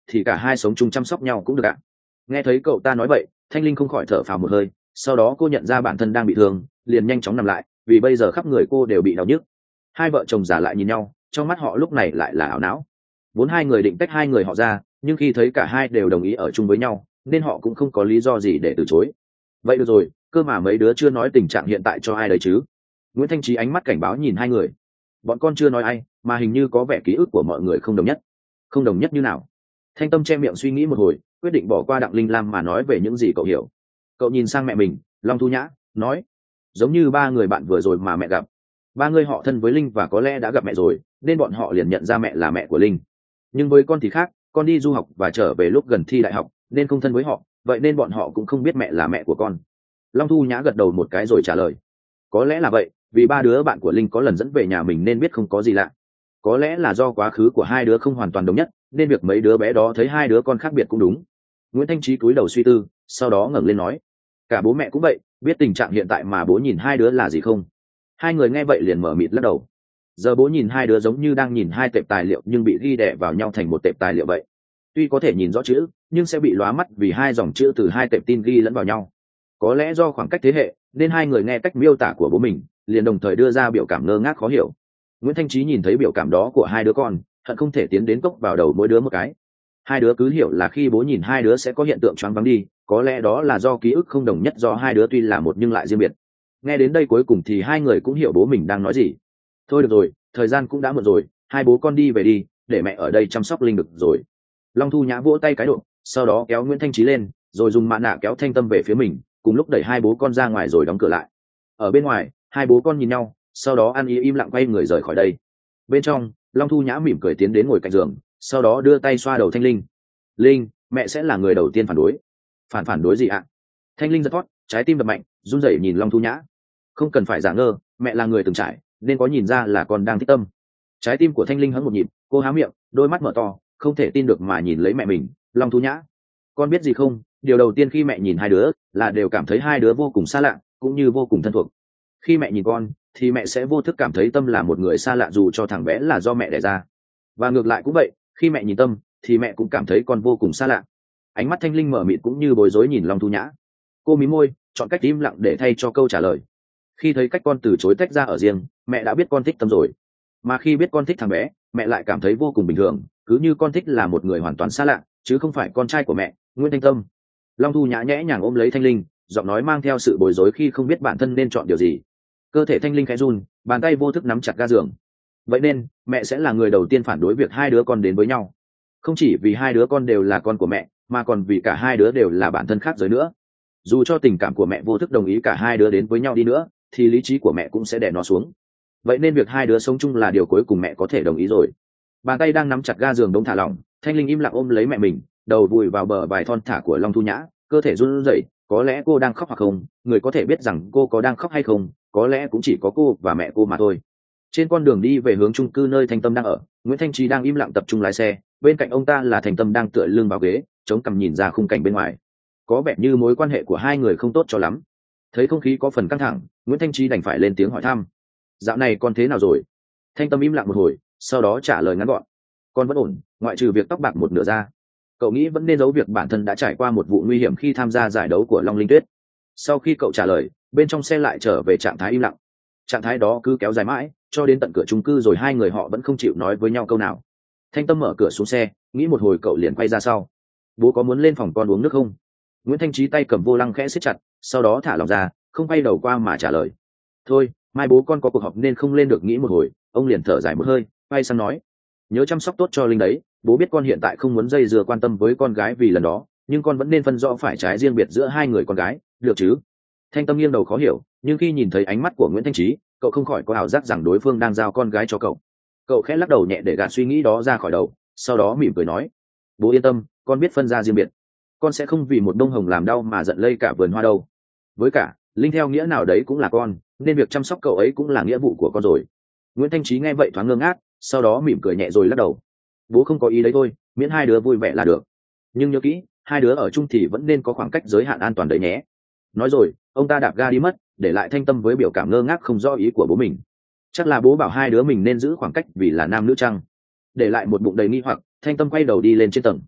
thì cả hai sống chung chăm sóc nhau cũng được ạ. Nghe thấy cậu ta nói vậy, Thanh Linh không khỏi thở phào một hơi, sau đó cô nhận ra bản thân đang bị thương, liền nhanh chóng nằm lại, vì bây giờ khắp người cô đều bị đau nhức. Hai vợ chồng già lại nhìn nhau, trong mắt họ lúc này lại là ảo não. Vốn hai người định tách hai người họ ra, nhưng khi thấy cả hai đều đồng ý ở chung với nhau, nên họ cũng không có lý do gì để từ chối. Vậy được rồi, cơ mà mấy đứa chưa nói tình trạng hiện tại cho ai đấy chứ? Nguyễn Thanh Trí ánh mắt cảnh báo nhìn hai người. Bọn con chưa nói ai, mà hình như có vẻ ký ức của mọi người không đồng nhất. Không đồng nhất như nào? Thanh Tâm che miệng suy nghĩ một hồi, quyết định bỏ qua Đặng Linh Lam mà nói về những gì cậu hiểu. Cậu nhìn sang mẹ mình, Long Thu Nhã, nói: giống như ba người bạn vừa rồi mà mẹ gặp. Ba người họ thân với Linh và có lẽ đã gặp mẹ rồi, nên bọn họ liền nhận ra mẹ là mẹ của Linh. Nhưng với con thì khác, con đi du học và trở về lúc gần thi đại học, nên không thân với họ, vậy nên bọn họ cũng không biết mẹ là mẹ của con. Long Thu Nhã gật đầu một cái rồi trả lời: có lẽ là vậy, vì ba đứa bạn của Linh có lần dẫn về nhà mình nên biết không có gì lạ. Có lẽ là do quá khứ của hai đứa không hoàn toàn đồng nhất, nên việc mấy đứa bé đó thấy hai đứa con khác biệt cũng đúng. Nguyễn Thanh Trí cúi đầu suy tư, sau đó ngẩng lên nói: cả bố mẹ cũng vậy, biết tình trạng hiện tại mà bố nhìn hai đứa là gì không? Hai người nghe vậy liền mở mịt lắc đầu. Giờ bố nhìn hai đứa giống như đang nhìn hai tệp tài liệu nhưng bị ghi đè vào nhau thành một tệp tài liệu vậy. Tuy có thể nhìn rõ chữ, nhưng sẽ bị lóa mắt vì hai dòng chữ từ hai tệp tin ghi lẫn vào nhau. Có lẽ do khoảng cách thế hệ, nên hai người nghe cách miêu tả của bố mình, liền đồng thời đưa ra biểu cảm ngơ ngác khó hiểu. Nguyễn Thanh Trí nhìn thấy biểu cảm đó của hai đứa con, hận không thể tiến đến cốc vào đầu mỗi đứa một cái. Hai đứa cứ hiểu là khi bố nhìn hai đứa sẽ có hiện tượng choáng váng đi, có lẽ đó là do ký ức không đồng nhất do hai đứa tuy là một nhưng lại riêng biệt. Nghe đến đây cuối cùng thì hai người cũng hiểu bố mình đang nói gì. Thôi được rồi, thời gian cũng đã muộn rồi, hai bố con đi về đi, để mẹ ở đây chăm sóc Linh được rồi. Long Thu Nhã vỗ tay cái độ, sau đó kéo Nguyễn Thanh Trí lên, rồi dùng mạ nạ kéo Thanh Tâm về phía mình, cùng lúc đẩy hai bố con ra ngoài rồi đóng cửa lại. Ở bên ngoài, hai bố con nhìn nhau, sau đó ăn ý im lặng quay người rời khỏi đây. Bên trong, Long Thu Nhã mỉm cười tiến đến ngồi cạnh giường, sau đó đưa tay xoa đầu Thanh Linh. Linh, mẹ sẽ là người đầu tiên phản đối. Phản phản đối gì ạ? Thanh Linh giật thót, trái tim đập mạnh, run rẩy nhìn Long Thu Nhã. Không cần phải giả ngơ, mẹ là người từng trải, nên có nhìn ra là con đang thích tâm. Trái tim của Thanh Linh hững một nhịp, cô há miệng, đôi mắt mở to, không thể tin được mà nhìn lấy mẹ mình. Long Thu Nhã, con biết gì không? Điều đầu tiên khi mẹ nhìn hai đứa là đều cảm thấy hai đứa vô cùng xa lạ, cũng như vô cùng thân thuộc. Khi mẹ nhìn con, thì mẹ sẽ vô thức cảm thấy Tâm là một người xa lạ dù cho thằng bé là do mẹ đẻ ra. Và ngược lại cũng vậy, khi mẹ nhìn Tâm, thì mẹ cũng cảm thấy con vô cùng xa lạ. Ánh mắt Thanh Linh mở mịt cũng như bối rối nhìn Long Thu Nhã. Cô mím môi, chọn cách im lặng để thay cho câu trả lời. Khi thấy cách con từ chối tách ra ở riêng, mẹ đã biết con thích Tâm rồi. Mà khi biết con thích thằng bé, mẹ lại cảm thấy vô cùng bình thường, cứ như con thích là một người hoàn toàn xa lạ, chứ không phải con trai của mẹ, Nguyễn Thanh Tâm. Long Thu Nhã nhẽ nhàng ôm lấy Thanh Linh, giọng nói mang theo sự bối rối khi không biết bản thân nên chọn điều gì. Cơ thể Thanh Linh khẽ run, bàn tay vô thức nắm chặt ga giường. Vậy nên, mẹ sẽ là người đầu tiên phản đối việc hai đứa con đến với nhau. Không chỉ vì hai đứa con đều là con của mẹ, mà còn vì cả hai đứa đều là bản thân khác giới nữa. Dù cho tình cảm của mẹ vô thức đồng ý cả hai đứa đến với nhau đi nữa, thì lý trí của mẹ cũng sẽ đè nó xuống. Vậy nên việc hai đứa sống chung là điều cuối cùng mẹ có thể đồng ý rồi. Bàn tay đang nắm chặt ga giường đống thả lỏng, Thanh Linh im lặng ôm lấy mẹ mình, đầu vùi vào bờ vai thon thả của Long Thu Nhã, cơ thể run rẩy. Có lẽ cô đang khóc hoặc không, người có thể biết rằng cô có đang khóc hay không, có lẽ cũng chỉ có cô và mẹ cô mà thôi. Trên con đường đi về hướng chung cư nơi Thanh Tâm đang ở, Nguyễn Thanh Trí đang im lặng tập trung lái xe, bên cạnh ông ta là Thanh Tâm đang tựa lưng vào ghế, chống cằm nhìn ra khung cảnh bên ngoài. Có vẻ như mối quan hệ của hai người không tốt cho lắm. Thấy không khí có phần căng thẳng, Nguyễn Thanh Trí đành phải lên tiếng hỏi thăm. Dạo này con thế nào rồi? Thanh Tâm im lặng một hồi, sau đó trả lời ngắn gọn. Con vẫn ổn, ngoại trừ việc tóc bạc một nửa ra. Cậu nghĩ vẫn nên giấu việc bản thân đã trải qua một vụ nguy hiểm khi tham gia giải đấu của Long Linh Tuyết. Sau khi cậu trả lời, bên trong xe lại trở về trạng thái im lặng. Trạng thái đó cứ kéo dài mãi, cho đến tận cửa chung cư rồi hai người họ vẫn không chịu nói với nhau câu nào. Thanh Tâm mở cửa xuống xe, nghĩ một hồi cậu liền quay ra sau. Bố có muốn lên phòng con uống nước không? Nguyễn Thanh Trí tay cầm vô lăng khẽ siết chặt, sau đó thả lòng ra, không quay đầu qua mà trả lời. Thôi, mai bố con có cuộc họp nên không lên được. Nghĩ một hồi, ông liền thở dài một hơi, quay sang nói. Nhớ chăm sóc tốt cho Linh đấy, bố biết con hiện tại không muốn dây dưa quan tâm với con gái vì lần đó, nhưng con vẫn nên phân rõ phải trái riêng biệt giữa hai người con gái, được chứ? Thanh Tâm nghiêng đầu khó hiểu, nhưng khi nhìn thấy ánh mắt của Nguyễn Thanh Trí, cậu không khỏi có ảo giác rằng đối phương đang giao con gái cho cậu. Cậu khẽ lắc đầu nhẹ để gạt suy nghĩ đó ra khỏi đầu, sau đó mỉm cười nói. Bố yên tâm, con biết phân ra riêng biệt. Con sẽ không vì một bông hồng làm đau mà giận lây cả vườn hoa đâu. Với cả, Linh theo nghĩa nào đấy cũng là con, nên việc chăm sóc cậu ấy cũng là nghĩa vụ của con rồi. Nguyễn Thanh Trí nghe vậy thoáng ngơ ngác, sau đó mỉm cười nhẹ rồi lắc đầu. Bố không có ý đấy thôi, miễn hai đứa vui vẻ là được. Nhưng nhớ kỹ, hai đứa ở chung thì vẫn nên có khoảng cách giới hạn an toàn đấy nhé. Nói rồi, ông ta đạp ga đi mất, để lại Thanh Tâm với biểu cảm ngơ ngác không rõ ý của bố mình. Chắc là bố bảo hai đứa mình nên giữ khoảng cách vì là nam nữ chăng? Để lại một bụng đầy nghi hoặc, Thanh Tâm quay đầu đi lên trên tầng.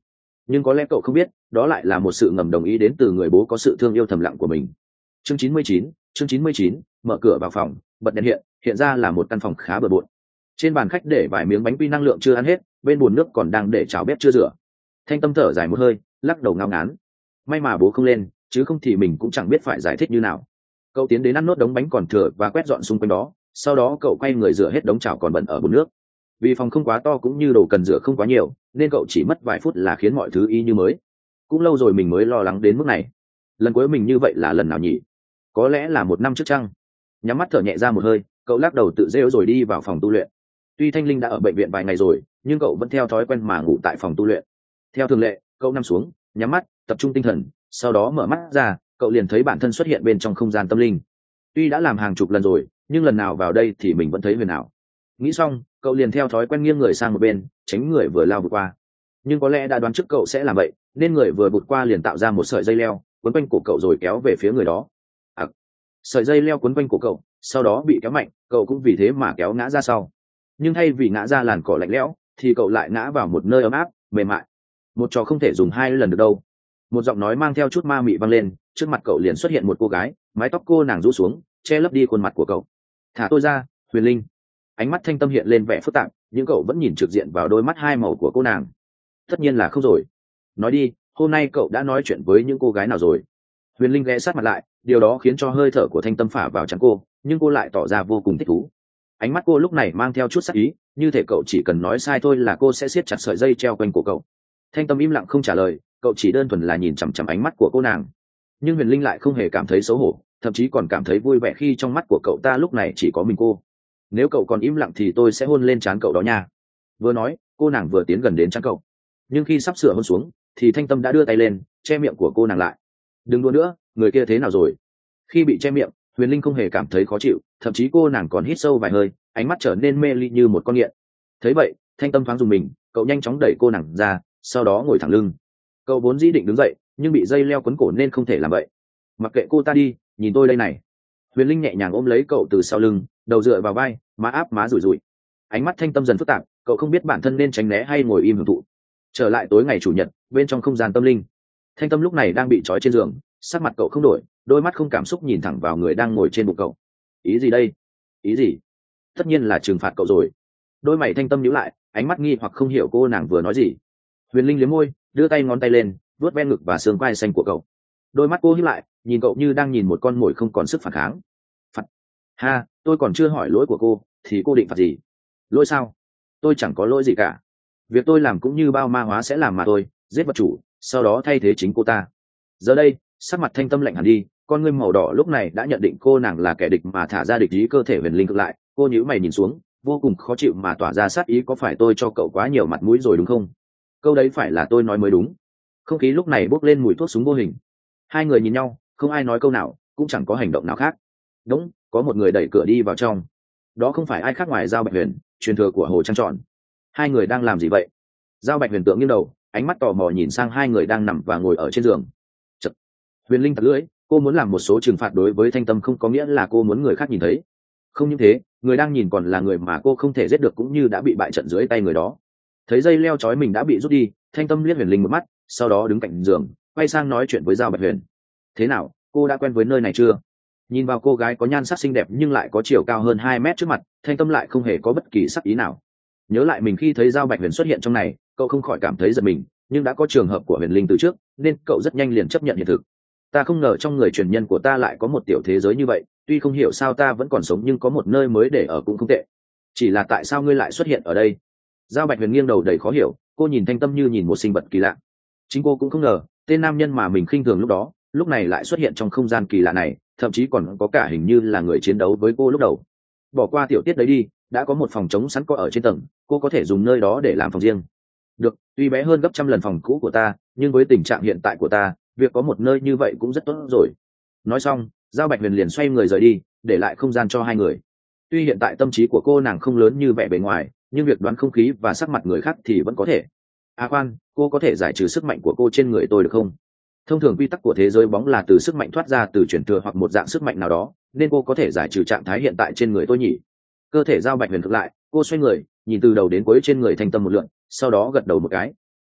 nhưng có lẽ cậu không biết đó lại là một sự ngầm đồng ý đến từ người bố có sự thương yêu thầm lặng của mình. Chương chín mươi chín, chương chín mươi chín, mở cửa vào phòng, bật đèn hiện, hiện ra là một căn phòng khá bừa bộn. Trên bàn khách để vài miếng bánh quy năng lượng chưa ăn hết, bên bồn nước còn đang để chảo bếp chưa rửa. Thanh Tâm thở dài một hơi, lắc đầu ngao ngán. May mà bố không lên, chứ không thì mình cũng chẳng biết phải giải thích như nào. Cậu tiến đến ăn nốt đống bánh còn thừa và quét dọn xung quanh đó, sau đó cậu quay người rửa hết đống chảo còn bẩn ở bồn nước. Vì phòng không quá to cũng như đồ cần rửa không quá nhiều, nên cậu chỉ mất vài phút là khiến mọi thứ y như mới. Cũng lâu rồi mình mới lo lắng đến mức này. Lần cuối mình như vậy là lần nào nhỉ? Có lẽ là một năm trước chăng? Nhắm mắt thở nhẹ ra một hơi, cậu lắc đầu tự rêu rồi đi vào phòng tu luyện. Tuy Thanh Linh đã ở bệnh viện vài ngày rồi, nhưng cậu vẫn theo thói quen mà ngủ tại phòng tu luyện. Theo thường lệ, cậu nằm xuống, nhắm mắt, tập trung tinh thần, sau đó mở mắt ra, cậu liền thấy bản thân xuất hiện bên trong không gian tâm linh. Tuy đã làm hàng chục lần rồi, nhưng lần nào vào đây thì mình vẫn thấy huyền ảo. Nghĩ xong, cậu liền theo thói quen nghiêng người sang một bên, tránh người vừa lao vụt qua. Nhưng có lẽ đã đoán trước cậu sẽ làm vậy, nên người vừa vụt qua liền tạo ra một sợi dây leo quấn quanh cổ cậu rồi kéo về phía người đó. À, sợi dây leo quấn quanh cổ cậu, sau đó bị kéo mạnh, cậu cũng vì thế mà kéo ngã ra sau. Nhưng thay vì ngã ra làn cỏ lạnh lẽo, thì cậu lại ngã vào một nơi ấm áp, mềm mại. Một trò không thể dùng hai lần được đâu. Một giọng nói mang theo chút ma mị vang lên, trước mặt cậu liền xuất hiện một cô gái, mái tóc cô nàng rũ xuống, che lấp đi khuôn mặt của cậu. Thả tôi ra, Huyền Linh. Ánh mắt Thanh Tâm hiện lên vẻ phức tạp, nhưng cậu vẫn nhìn trực diện vào đôi mắt hai màu của cô nàng. Tất nhiên là không rồi. Nói đi, hôm nay cậu đã nói chuyện với những cô gái nào rồi? Huyền Linh ghé sát mặt lại, điều đó khiến cho hơi thở của Thanh Tâm phả vào trán cô, nhưng cô lại tỏ ra vô cùng thích thú. Ánh mắt cô lúc này mang theo chút sắc ý, như thể cậu chỉ cần nói sai thôi là cô sẽ siết chặt sợi dây treo quanh cổ cậu. Thanh Tâm im lặng không trả lời, cậu chỉ đơn thuần là nhìn chằm chằm ánh mắt của cô nàng. Nhưng Huyền Linh lại không hề cảm thấy xấu hổ, thậm chí còn cảm thấy vui vẻ khi trong mắt của cậu ta lúc này chỉ có mình cô. Nếu cậu còn im lặng thì tôi sẽ hôn lên trán cậu đó nha. Vừa nói, cô nàng vừa tiến gần đến trán cậu. Nhưng khi sắp sửa hôn xuống, thì Thanh Tâm đã đưa tay lên, che miệng của cô nàng lại. Đừng đùa nữa, người kia thế nào rồi? Khi bị che miệng, Huyền Linh không hề cảm thấy khó chịu, thậm chí cô nàng còn hít sâu vài hơi, ánh mắt trở nên mê ly như một con nghiện. Thấy vậy, Thanh Tâm thoáng dùng mình, cậu nhanh chóng đẩy cô nàng ra, sau đó ngồi thẳng lưng. Cậu vốn dĩ định đứng dậy, nhưng bị dây leo quấn cổ nên không thể làm vậy. Mặc kệ cô ta đi, nhìn tôi đây này. Huyền Linh nhẹ nhàng ôm lấy cậu từ sau lưng, đầu dựa vào vai, má áp má rủi rủi. Ánh mắt Thanh Tâm dần phức tạp, cậu không biết bản thân nên tránh né hay ngồi im hưởng thụ. Trở lại tối ngày chủ nhật, bên trong không gian tâm linh, Thanh Tâm lúc này đang bị trói trên giường, sắc mặt cậu không đổi, đôi mắt không cảm xúc nhìn thẳng vào người đang ngồi trên bụng cậu. Ý gì đây? Ý gì? Tất nhiên là trừng phạt cậu rồi. Đôi mày Thanh Tâm nhíu lại, ánh mắt nghi hoặc không hiểu cô nàng vừa nói gì. Huyền Linh liếm môi, đưa tay ngón tay lên, vuốt ve ngực và xương quai xanh của cậu. Đôi mắt cô híp lại, nhìn cậu như đang nhìn một con mồi không còn sức phản kháng. Phạt? Ha, tôi còn chưa hỏi lỗi của cô, thì cô định phạt gì? Lỗi sao? Tôi chẳng có lỗi gì cả. Việc tôi làm cũng như bao ma hóa sẽ làm mà thôi, giết vật chủ, sau đó thay thế chính cô ta. Giờ đây, sắc mặt Thanh Tâm lạnh hẳn đi, con ngươi màu đỏ lúc này đã nhận định cô nàng là kẻ địch mà thả ra địch ý cơ thể Huyền Linh cực lại. Cô nhíu mày nhìn xuống, vô cùng khó chịu mà tỏa ra sát ý. Có phải tôi cho cậu quá nhiều mặt mũi rồi đúng không? Câu đấy phải là tôi nói mới đúng. Không khí lúc này bốc lên mùi thuốc súng vô hình. Hai người nhìn nhau, không ai nói câu nào, cũng chẳng có hành động nào khác. Đúng, có một người đẩy cửa đi vào trong. Đó không phải ai khác ngoài Giao Bạch Huyền, truyền thừa của Hồ Trăng Tròn. Hai người đang làm gì vậy? Giao Bạch Huyền tượng nghiêng đầu, ánh mắt tò mò nhìn sang hai người đang nằm và ngồi ở trên giường. Chật. Huyền Linh thật lưỡi, cô muốn làm một số trừng phạt đối với Thanh Tâm không có nghĩa là cô muốn người khác nhìn thấy. Không những thế, người đang nhìn còn là người mà cô không thể giết được cũng như đã bị bại trận dưới tay người đó. Thấy dây leo trói mình đã bị rút đi, Thanh Tâm liếc Huyền Linh một mắt, sau đó đứng cạnh giường, quay sang nói chuyện với Giao Bạch Huyền. Thế nào, cô đã quen với nơi này chưa? Nhìn vào cô gái có nhan sắc xinh đẹp nhưng lại có chiều cao hơn hai mét trước mặt, Thanh Tâm lại không hề có bất kỳ sắc ý nào. Nhớ lại mình khi thấy Giao Bạch Huyền xuất hiện trong này, cậu không khỏi cảm thấy giật mình, nhưng đã có trường hợp của Huyền Linh từ trước, nên cậu rất nhanh liền chấp nhận hiện thực. Ta không ngờ trong người truyền nhân của ta lại có một tiểu thế giới như vậy, tuy không hiểu sao ta vẫn còn sống nhưng có một nơi mới để ở cũng không tệ. Chỉ là tại sao ngươi lại xuất hiện ở đây? Giao Bạch Huyền nghiêng đầu đầy khó hiểu, cô nhìn Thanh Tâm như nhìn một sinh vật kỳ lạ. Chính cô cũng không ngờ, tên nam nhân mà mình khinh thường lúc đó, lúc này lại xuất hiện trong không gian kỳ lạ này, thậm chí còn có cả hình như là người chiến đấu với cô lúc đầu. Bỏ qua tiểu tiết đấy đi, đã có một phòng trống sẵn có ở trên tầng, cô có thể dùng nơi đó để làm phòng riêng. Được, tuy bé hơn gấp trăm lần phòng cũ của ta, nhưng với tình trạng hiện tại của ta, việc có một nơi như vậy cũng rất tốt rồi. Nói xong, Giao Bạch Huyền liền xoay người rời đi, để lại không gian cho hai người. Tuy hiện tại tâm trí của cô nàng không lớn như vẻ bề ngoài, nhưng việc đoán không khí và sắc mặt người khác thì vẫn có thể. À khoan, cô có thể giải trừ sức mạnh của cô trên người tôi được không? Thông thường quy tắc của thế giới bóng là từ sức mạnh thoát ra từ chuyển thừa hoặc một dạng sức mạnh nào đó, nên cô có thể giải trừ trạng thái hiện tại trên người tôi nhỉ? Cơ thể Giao Bạch Huyền thực lại, cô xoay người, nhìn từ đầu đến cuối trên người Thanh Tâm một lượt, sau đó gật đầu một cái. Được,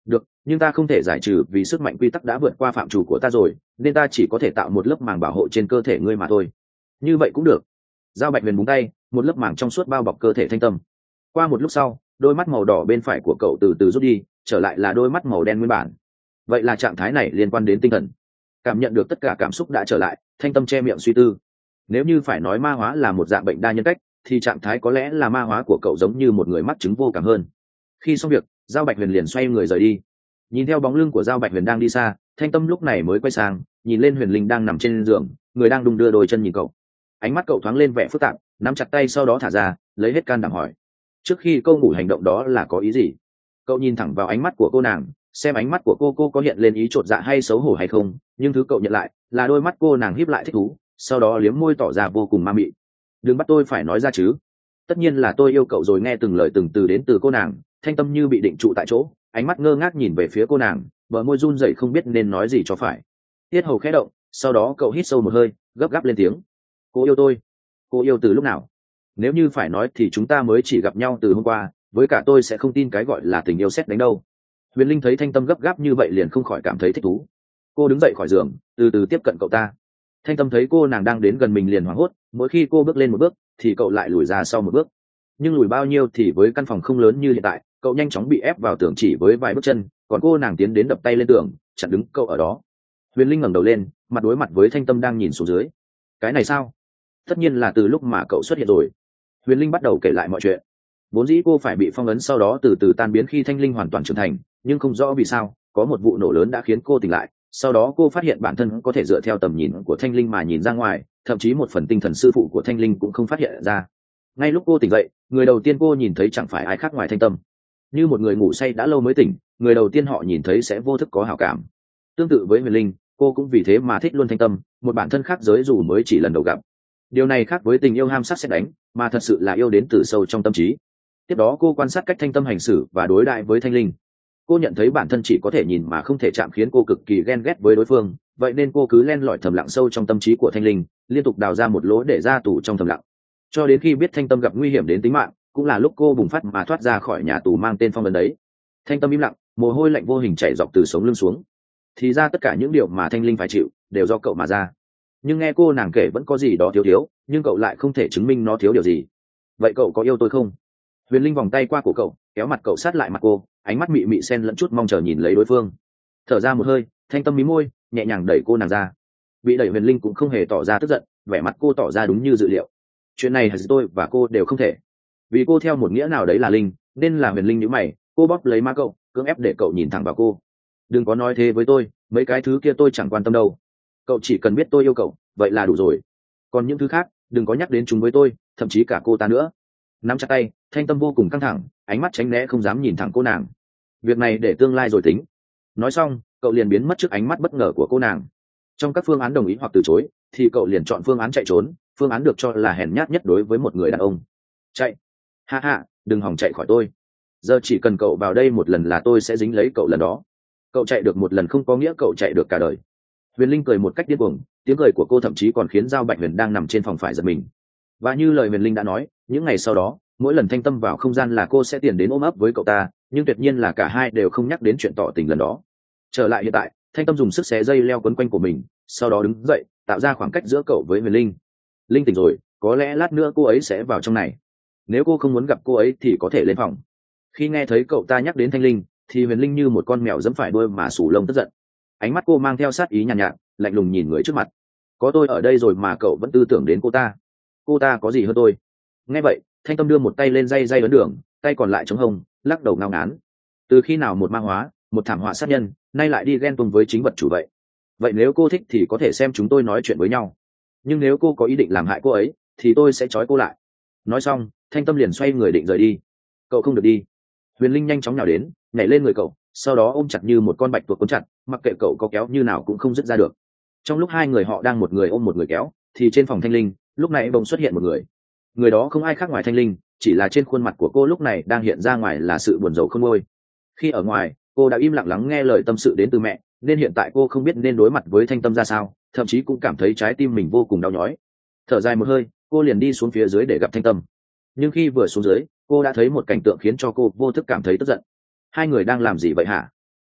nhưng ta không thể giải trừ vì sức mạnh quy tắc đã vượt qua phạm trù của ta rồi, nên ta chỉ có thể tạo một lớp màng bảo hộ trên cơ thể ngươi mà thôi. Như vậy cũng được. Giao Bạch Huyền búng tay, một lớp màng trong suốt bao bọc cơ thể Thanh Tâm. Qua một lúc sau, đôi mắt màu đỏ bên phải của cậu từ từ rút đi, trở lại là đôi mắt màu đen nguyên bản. Vậy là trạng thái này liên quan đến tinh thần. Cảm nhận được tất cả cảm xúc đã trở lại, Thanh Tâm che miệng suy tư. Nếu như phải nói ma hóa là một dạng bệnh đa nhân cách, thì trạng thái có lẽ là ma hóa của cậu giống như một người mắc chứng vô cảm hơn. Khi xong việc, Giao Bạch Huyền liền xoay người rời đi. Nhìn theo bóng lưng của Giao Bạch Huyền đang đi xa, Thanh Tâm lúc này mới quay sang, nhìn lên Huyền Linh đang nằm trên giường, người đang đung đưa đôi chân nhìn cậu. Ánh mắt cậu thoáng lên vẻ phức tạp, nắm chặt tay sau đó thả ra, lấy hết can đảm hỏi: trước khi câu ngủ hành động đó là có ý gì? Cậu nhìn thẳng vào ánh mắt của cô nàng, xem ánh mắt của cô cô có hiện lên ý chột dạ hay xấu hổ hay không, nhưng thứ cậu nhận lại là đôi mắt cô nàng híp lại thích thú, sau đó liếm môi tỏ ra vô cùng ma mị. Đừng bắt tôi phải nói ra chứ. Tất nhiên là tôi yêu cậu rồi. Nghe từng lời từng từ đến từ cô nàng, Thanh Tâm như bị định trụ tại chỗ, ánh mắt ngơ ngác nhìn về phía cô nàng, bờ môi run rẩy không biết nên nói gì cho phải. Tiết hầu khẽ động, sau đó cậu hít sâu một hơi, gấp gáp lên tiếng: cô yêu tôi? Cô yêu từ lúc nào? Nếu như phải nói thì chúng ta mới chỉ gặp nhau từ hôm qua, với cả tôi sẽ không tin cái gọi là tình yêu sét đánh đâu. Huyền Linh thấy Thanh Tâm gấp gáp như vậy liền không khỏi cảm thấy thích thú. Cô đứng dậy khỏi giường, từ từ tiếp cận cậu ta. Thanh Tâm thấy cô nàng đang đến gần mình liền hoảng hốt, mỗi khi cô bước lên một bước thì cậu lại lùi ra sau một bước. Nhưng lùi bao nhiêu thì với căn phòng không lớn như hiện tại, cậu nhanh chóng bị ép vào tường chỉ với vài bước chân, còn cô nàng tiến đến đập tay lên tường, chặn đứng cậu ở đó. Huyền Linh ngẩng đầu lên, mặt đối mặt với Thanh Tâm đang nhìn xuống dưới. Cái này sao? Tất nhiên là từ lúc mà cậu xuất hiện rồi. Huyền Linh bắt đầu kể lại mọi chuyện. Vốn dĩ cô phải bị phong ấn, sau đó từ từ tan biến khi Thanh Linh hoàn toàn trưởng thành, nhưng không rõ vì sao có một vụ nổ lớn đã khiến cô tỉnh lại. Sau đó cô phát hiện bản thân có thể dựa theo tầm nhìn của Thanh Linh mà nhìn ra ngoài, thậm chí một phần tinh thần sư phụ của Thanh Linh cũng không phát hiện ra. Ngay lúc cô tỉnh dậy, người đầu tiên cô nhìn thấy chẳng phải ai khác ngoài Thanh Tâm. Như một người ngủ say đã lâu mới tỉnh, người đầu tiên họ nhìn thấy sẽ vô thức có hảo cảm. Tương tự với Huyền Linh, cô cũng vì thế mà thích luôn Thanh Tâm, một bản thân khác giới dù mới chỉ lần đầu gặp. Điều này khác với tình yêu ham sát sét đánh, mà thật sự là yêu đến từ sâu trong tâm trí. Tiếp đó cô quan sát cách Thanh Tâm hành xử và đối đãi với Thanh Linh. Cô nhận thấy bản thân chỉ có thể nhìn mà không thể chạm, khiến cô cực kỳ ghen ghét với đối phương, vậy nên cô cứ len lỏi thầm lặng sâu trong tâm trí của Thanh Linh, liên tục đào ra một lỗ để ra tù trong thầm lặng. Cho đến khi biết Thanh Tâm gặp nguy hiểm đến tính mạng, cũng là lúc cô bùng phát mà thoát ra khỏi nhà tù mang tên phong ấn đấy. Thanh Tâm im lặng, mồ hôi lạnh vô hình chảy dọc từ sống lưng xuống. Thì ra tất cả những điều mà Thanh Linh phải chịu đều do cậu mà ra. Nhưng nghe cô nàng kể vẫn có gì đó thiếu thiếu, nhưng cậu lại không thể chứng minh nó thiếu điều gì. Vậy cậu có yêu tôi không? Huyền Linh vòng tay qua cổ cậu, kéo mặt cậu sát lại mặt cô, ánh mắt mị mị xen lẫn chút mong chờ nhìn lấy đối phương. Thở ra một hơi, Thanh Tâm mí môi, nhẹ nhàng đẩy cô nàng ra. Bị đẩy Huyền Linh cũng không hề tỏ ra tức giận, vẻ mặt cô tỏ ra đúng như dự liệu. Chuyện này tôi và cô đều không thể. Vì cô theo một nghĩa nào đấy là Linh, nên là Huyền Linh nhíu mày, cô bóp lấy má cậu, cưỡng ép để cậu nhìn thẳng vào cô. Đừng có nói thế với tôi, mấy cái thứ kia tôi chẳng quan tâm đâu. Cậu chỉ cần biết tôi yêu cậu, vậy là đủ rồi. Còn những thứ khác, đừng có nhắc đến chúng với tôi, thậm chí cả cô ta nữa. Nắm chặt tay, Thanh Tâm vô cùng căng thẳng, ánh mắt tránh né không dám nhìn thẳng cô nàng. Việc này để tương lai rồi tính. Nói xong, cậu liền biến mất trước ánh mắt bất ngờ của cô nàng. Trong các phương án đồng ý hoặc từ chối, thì cậu liền chọn phương án chạy trốn, phương án được cho là hèn nhát nhất đối với một người đàn ông. Chạy? Ha ha, đừng hòng chạy khỏi tôi. Giờ chỉ cần cậu vào đây một lần là tôi sẽ dính lấy cậu lần đó. Cậu chạy được một lần không có nghĩa cậu chạy được cả đời. Huyền Linh cười một cách điên cuồng, tiếng cười của cô thậm chí còn khiến Giao Bạch Huyền đang nằm trên phòng phải giật mình. Và như lời Huyền Linh đã nói, những ngày sau đó, mỗi lần Thanh Tâm vào không gian là cô sẽ tiền đến ôm ấp với cậu ta, nhưng tuyệt nhiên là cả hai đều không nhắc đến chuyện tỏ tình lần đó. Trở lại hiện tại, Thanh Tâm dùng sức xé dây leo quấn quanh của mình, sau đó đứng dậy, tạo ra khoảng cách giữa cậu với Huyền Linh. Linh tỉnh rồi, có lẽ lát nữa cô ấy sẽ vào trong này. Nếu cô không muốn gặp cô ấy thì có thể lên phòng. Khi nghe thấy cậu ta nhắc đến Thanh Linh, thì Huyền Linh như một con mèo giẫm phải đuôi mà sù lông tức giận. Ánh mắt cô mang theo sát ý nhàn nhạt, nhạt, lạnh lùng nhìn người trước mặt. Có tôi ở đây rồi mà cậu vẫn tư tưởng đến cô ta. Cô ta có gì hơn tôi? Nghe vậy, Thanh Tâm đưa một tay lên dây dây ấn đường, tay còn lại chống hông, lắc đầu ngao ngán. Từ khi nào một ma hóa, một thảm họa sát nhân, nay lại đi ghen tuông với chính vật chủ vậy? Vậy nếu cô thích thì có thể xem chúng tôi nói chuyện với nhau. Nhưng nếu cô có ý định làm hại cô ấy, thì tôi sẽ trói cô lại. Nói xong, Thanh Tâm liền xoay người định rời đi. Cậu không được đi. Huyền Linh nhanh chóng nhào đến, nhảy lên người cậu, sau đó ôm chặt như một con bạch tuộc cuốn chặt, mặc kệ cậu có kéo như nào cũng không dứt ra được. Trong lúc hai người họ đang một người ôm một người kéo, thì trên phòng Thanh Linh lúc này bỗng xuất hiện một người. Người đó không ai khác ngoài Thanh Linh, chỉ là trên khuôn mặt của cô lúc này đang hiện ra ngoài là sự buồn rầu không nguôi. Khi ở ngoài, cô đã im lặng lắng nghe lời tâm sự đến từ mẹ, nên hiện tại cô không biết nên đối mặt với Thanh Tâm ra sao, thậm chí cũng cảm thấy trái tim mình vô cùng đau nhói. Thở dài một hơi, cô liền đi xuống phía dưới để gặp Thanh Tâm. Nhưng khi vừa xuống dưới, cô đã thấy một cảnh tượng khiến cho cô vô thức cảm thấy tức giận. Hai người đang làm gì vậy hả?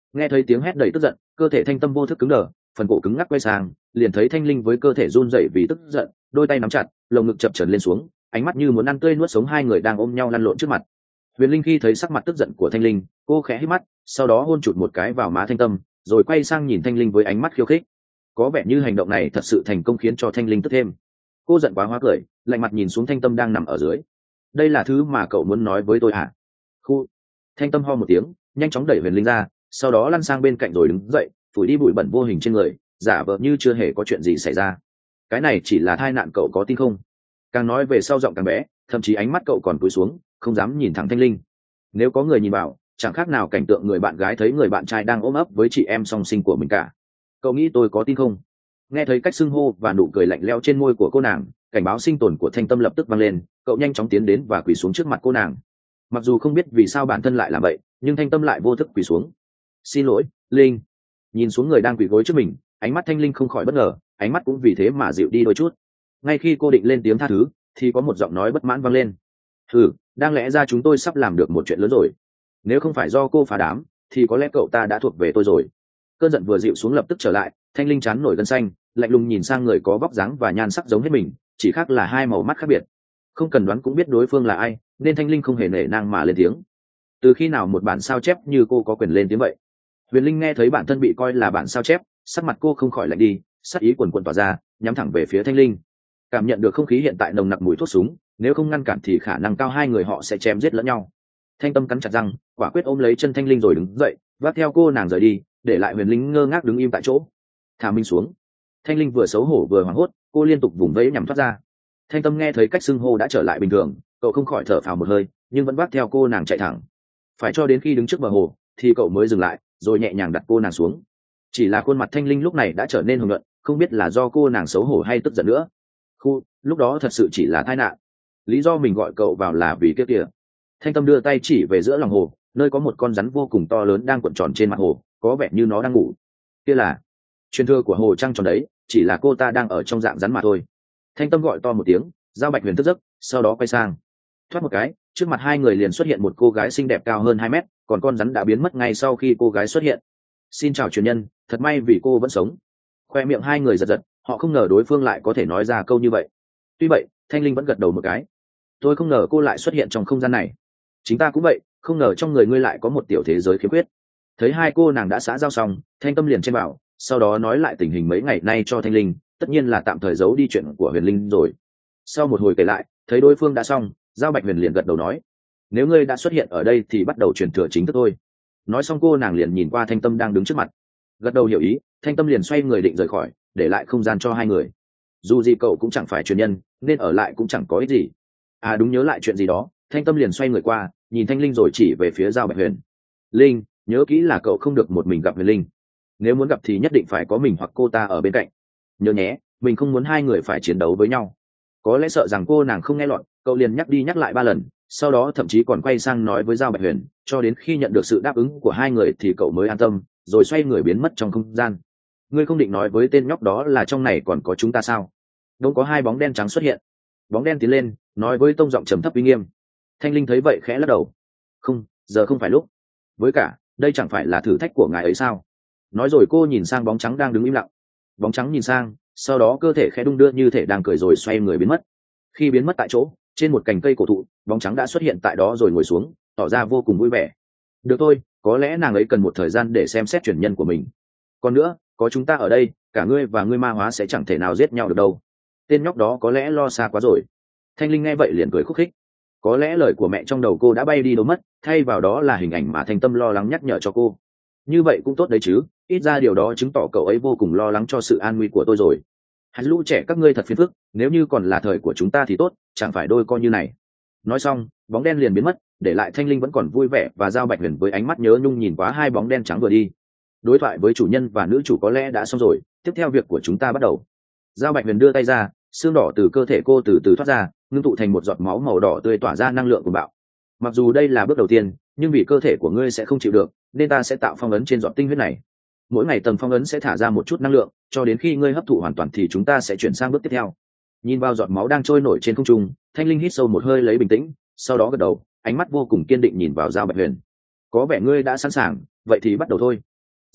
Nghe thấy tiếng hét đầy tức giận, cơ thể Thanh Tâm vô thức cứng đờ, phần cổ cứng ngắc quay sang, liền thấy Thanh Linh với cơ thể run rẩy vì tức giận, đôi tay nắm chặt, lồng ngực chập chờn lên xuống, ánh mắt như muốn ăn tươi nuốt sống hai người đang ôm nhau lăn lộn trước mặt. Huyền Linh khi thấy sắc mặt tức giận của Thanh Linh, cô khẽ hít mắt, sau đó hôn chụt một cái vào má Thanh Tâm, rồi quay sang nhìn Thanh Linh với ánh mắt khiêu khích. Có vẻ như hành động này thật sự thành công khiến cho Thanh Linh tức thêm. Cô giận quá hóa cười, lạnh mặt nhìn xuống Thanh Tâm đang nằm ở dưới. Đây là thứ mà cậu muốn nói với tôi hả? Khu. Thanh Tâm ho một tiếng, nhanh chóng đẩy Huyền Linh ra, sau đó lăn sang bên cạnh rồi đứng dậy, phủi đi bụi bẩn vô hình trên người, giả vờ như chưa hề có chuyện gì xảy ra. Cái này chỉ là tai nạn, cậu có tin không? Càng nói về sau giọng càng bé, thậm chí ánh mắt cậu còn cúi xuống, không dám nhìn thẳng Thanh Linh. Nếu có người nhìn vào, chẳng khác nào cảnh tượng người bạn gái thấy người bạn trai đang ôm ấp với chị em song sinh của mình cả. Cậu nghĩ tôi có tin không? Nghe thấy cách xưng hô và nụ cười lạnh lẽo trên môi của cô nàng, cảnh báo sinh tồn của Thanh Tâm lập tức vang lên, cậu nhanh chóng tiến đến và quỳ xuống trước mặt cô nàng. Mặc dù không biết vì sao bản thân lại làm vậy, nhưng Thanh Tâm lại vô thức quỳ xuống. Xin lỗi, Linh. Nhìn xuống người đang quỳ gối trước mình, ánh mắt Thanh Linh không khỏi bất ngờ, ánh mắt cũng vì thế mà dịu đi đôi chút. Ngay khi cô định lên tiếng tha thứ, thì có một giọng nói bất mãn vang lên. Ừ, đang lẽ ra chúng tôi sắp làm được một chuyện lớn rồi. Nếu không phải do cô phá đám, thì có lẽ cậu ta đã thuộc về tôi rồi. Cơn giận vừa dịu xuống lập tức trở lại, Thanh Linh chán nổi gân xanh, lạnh lùng nhìn sang người có vóc dáng và nhan sắc giống hết mình, chỉ khác là hai màu mắt khác biệt. Không cần đoán cũng biết đối phương là ai, nên Thanh Linh không hề nể nang mà lên tiếng. Từ khi nào một bản sao chép như cô có quyền lên tiếng vậy? Huyền Linh nghe thấy bản thân bị coi là bản sao chép, sắc mặt cô không khỏi lạnh đi, sắc ý quần quần tỏa ra, nhắm thẳng về phía Thanh Linh. Cảm nhận được không khí hiện tại nồng nặc mùi thuốc súng, nếu không ngăn cản thì khả năng cao hai người họ sẽ chém giết lẫn nhau. Thanh Tâm cắn chặt răng, quả quyết ôm lấy chân Thanh Linh rồi đứng dậy, vác theo cô nàng rời đi, để lại Huyền Linh ngơ ngác đứng im tại chỗ. Thả mình xuống. Thanh Linh vừa xấu hổ vừa hoảng hốt, cô liên tục vùng vẫy nhằm thoát ra. Thanh Tâm nghe thấy cách xưng hô đã trở lại bình thường, cậu không khỏi thở phào một hơi, nhưng vẫn vác theo cô nàng chạy thẳng. Phải cho đến khi đứng trước bờ hồ, thì cậu mới dừng lại, rồi nhẹ nhàng đặt cô nàng xuống. Chỉ là khuôn mặt Thanh Linh lúc này đã trở nên hồng nhuận, không biết là do cô nàng xấu hổ hay tức giận nữa. Khu, lúc đó thật sự chỉ là tai nạn. Lý do mình gọi cậu vào là vì kia kìa. Thanh Tâm đưa tay chỉ về giữa lòng hồ, nơi có một con rắn vô cùng to lớn đang cuộn tròn trên mặt hồ, có vẻ như nó đang ngủ. Kia là truyền thừa của hồ trăng tròn đấy, chỉ là cô ta đang ở trong dạng rắn mà thôi. Thanh Tâm gọi to một tiếng, Giao Bạch Huyền thức giấc, sau đó quay sang. Thoát một cái, trước mặt hai người liền xuất hiện một cô gái xinh đẹp cao hơn hai mét, còn con rắn đã biến mất ngay sau khi cô gái xuất hiện. Xin chào truyền nhân, thật may vì cô vẫn sống. Khoe miệng hai người giật giật, họ không ngờ đối phương lại có thể nói ra câu như vậy. Tuy vậy, Thanh Linh vẫn gật đầu một cái. Tôi không ngờ cô lại xuất hiện trong không gian này. Chính ta cũng vậy, không ngờ trong người ngươi lại có một tiểu thế giới khiếm khuyết. Thấy hai cô nàng đã xã giao xong, Thanh Tâm liền chen vào, sau đó nói lại tình hình mấy ngày nay cho Thanh Linh, tất nhiên là tạm thời giấu đi chuyện của Huyền Linh rồi. Sau một hồi kể lại, thấy đối phương đã xong, Giao Bạch Huyền liền gật đầu nói: nếu ngươi đã xuất hiện ở đây thì bắt đầu truyền thừa chính thức thôi. Nói xong cô nàng liền nhìn qua Thanh Tâm đang đứng trước mặt, gật đầu hiểu ý. Thanh Tâm liền xoay người định rời khỏi, để lại không gian cho hai người. Dù gì cậu cũng chẳng phải truyền nhân, nên ở lại cũng chẳng có ích gì. À đúng, nhớ lại chuyện gì đó, Thanh Tâm liền xoay người qua, nhìn Thanh Linh rồi chỉ về phía Giao Bạch Huyền. Linh, nhớ kỹ là cậu không được một mình gặp Huyền Linh. Nếu muốn gặp thì nhất định phải có mình hoặc cô ta ở bên cạnh. Nhớ nhé, mình không muốn hai người phải chiến đấu với nhau. Có lẽ sợ rằng cô nàng không nghe lọt, cậu liền nhắc đi nhắc lại ba lần, sau đó thậm chí còn quay sang nói với Giao Bạch Huyền, cho đến khi nhận được sự đáp ứng của hai người thì cậu mới an tâm, rồi xoay người biến mất trong không gian. Ngươi không định nói với tên nhóc đó là trong này còn có chúng ta sao? Đông có hai bóng đen trắng xuất hiện. Bóng đen tiến lên, nói với tông giọng trầm thấp uy nghiêm. Thanh Linh thấy vậy khẽ lắc đầu. Không, giờ không phải lúc. Với cả, đây chẳng phải là thử thách của ngài ấy sao? Nói rồi cô nhìn sang bóng trắng đang đứng im lặng. Bóng trắng nhìn sang, sau đó cơ thể khẽ đung đưa như thể đang cười rồi xoay người biến mất. Khi biến mất tại chỗ, trên một cành cây cổ thụ, bóng trắng đã xuất hiện tại đó rồi ngồi xuống, tỏ ra vô cùng vui vẻ. Được thôi, có lẽ nàng ấy cần một thời gian để xem xét chuyển nhân của mình. Còn nữa, có chúng ta ở đây, cả ngươi và ngươi ma hóa sẽ chẳng thể nào giết nhau được đâu. Tên nhóc đó có lẽ lo xa quá rồi. Thanh Linh nghe vậy liền cười khúc khích. Có lẽ lời của mẹ trong đầu cô đã bay đi đâu mất, thay vào đó là hình ảnh mà Thanh Tâm lo lắng nhắc nhở cho cô. Như vậy cũng tốt đấy chứ, ít ra điều đó chứng tỏ cậu ấy vô cùng lo lắng cho sự an nguy của tôi rồi. Hãy lũ trẻ các ngươi thật phiền phức, nếu như còn là thời của chúng ta thì tốt, chẳng phải đôi co như này. Nói xong, bóng đen liền biến mất, để lại Thanh Linh vẫn còn vui vẻ và Giao Bạch Huyền với ánh mắt nhớ nhung nhìn quá hai bóng đen trắng vừa đi. Đối thoại với chủ nhân và nữ chủ có lẽ đã xong rồi, tiếp theo việc của chúng ta bắt đầu. Giao Bạch Huyền đưa tay ra, xương đỏ từ cơ thể cô từ từ thoát ra, ngưng tụ thành một giọt máu màu đỏ tươi tỏa ra năng lượng của bạo. Mặc dù đây là bước đầu tiên, nhưng vì cơ thể của ngươi sẽ không chịu được, nên ta sẽ tạo phong ấn trên giọt tinh huyết này. Mỗi ngày tầng phong ấn sẽ thả ra một chút năng lượng, cho đến khi ngươi hấp thụ hoàn toàn thì chúng ta sẽ chuyển sang bước tiếp theo. Nhìn vào giọt máu đang trôi nổi trên không trung, Thanh Linh hít sâu một hơi lấy bình tĩnh, sau đó gật đầu, ánh mắt vô cùng kiên định nhìn vào Giao Bạch Huyền. Có vẻ ngươi đã sẵn sàng, vậy thì bắt đầu thôi.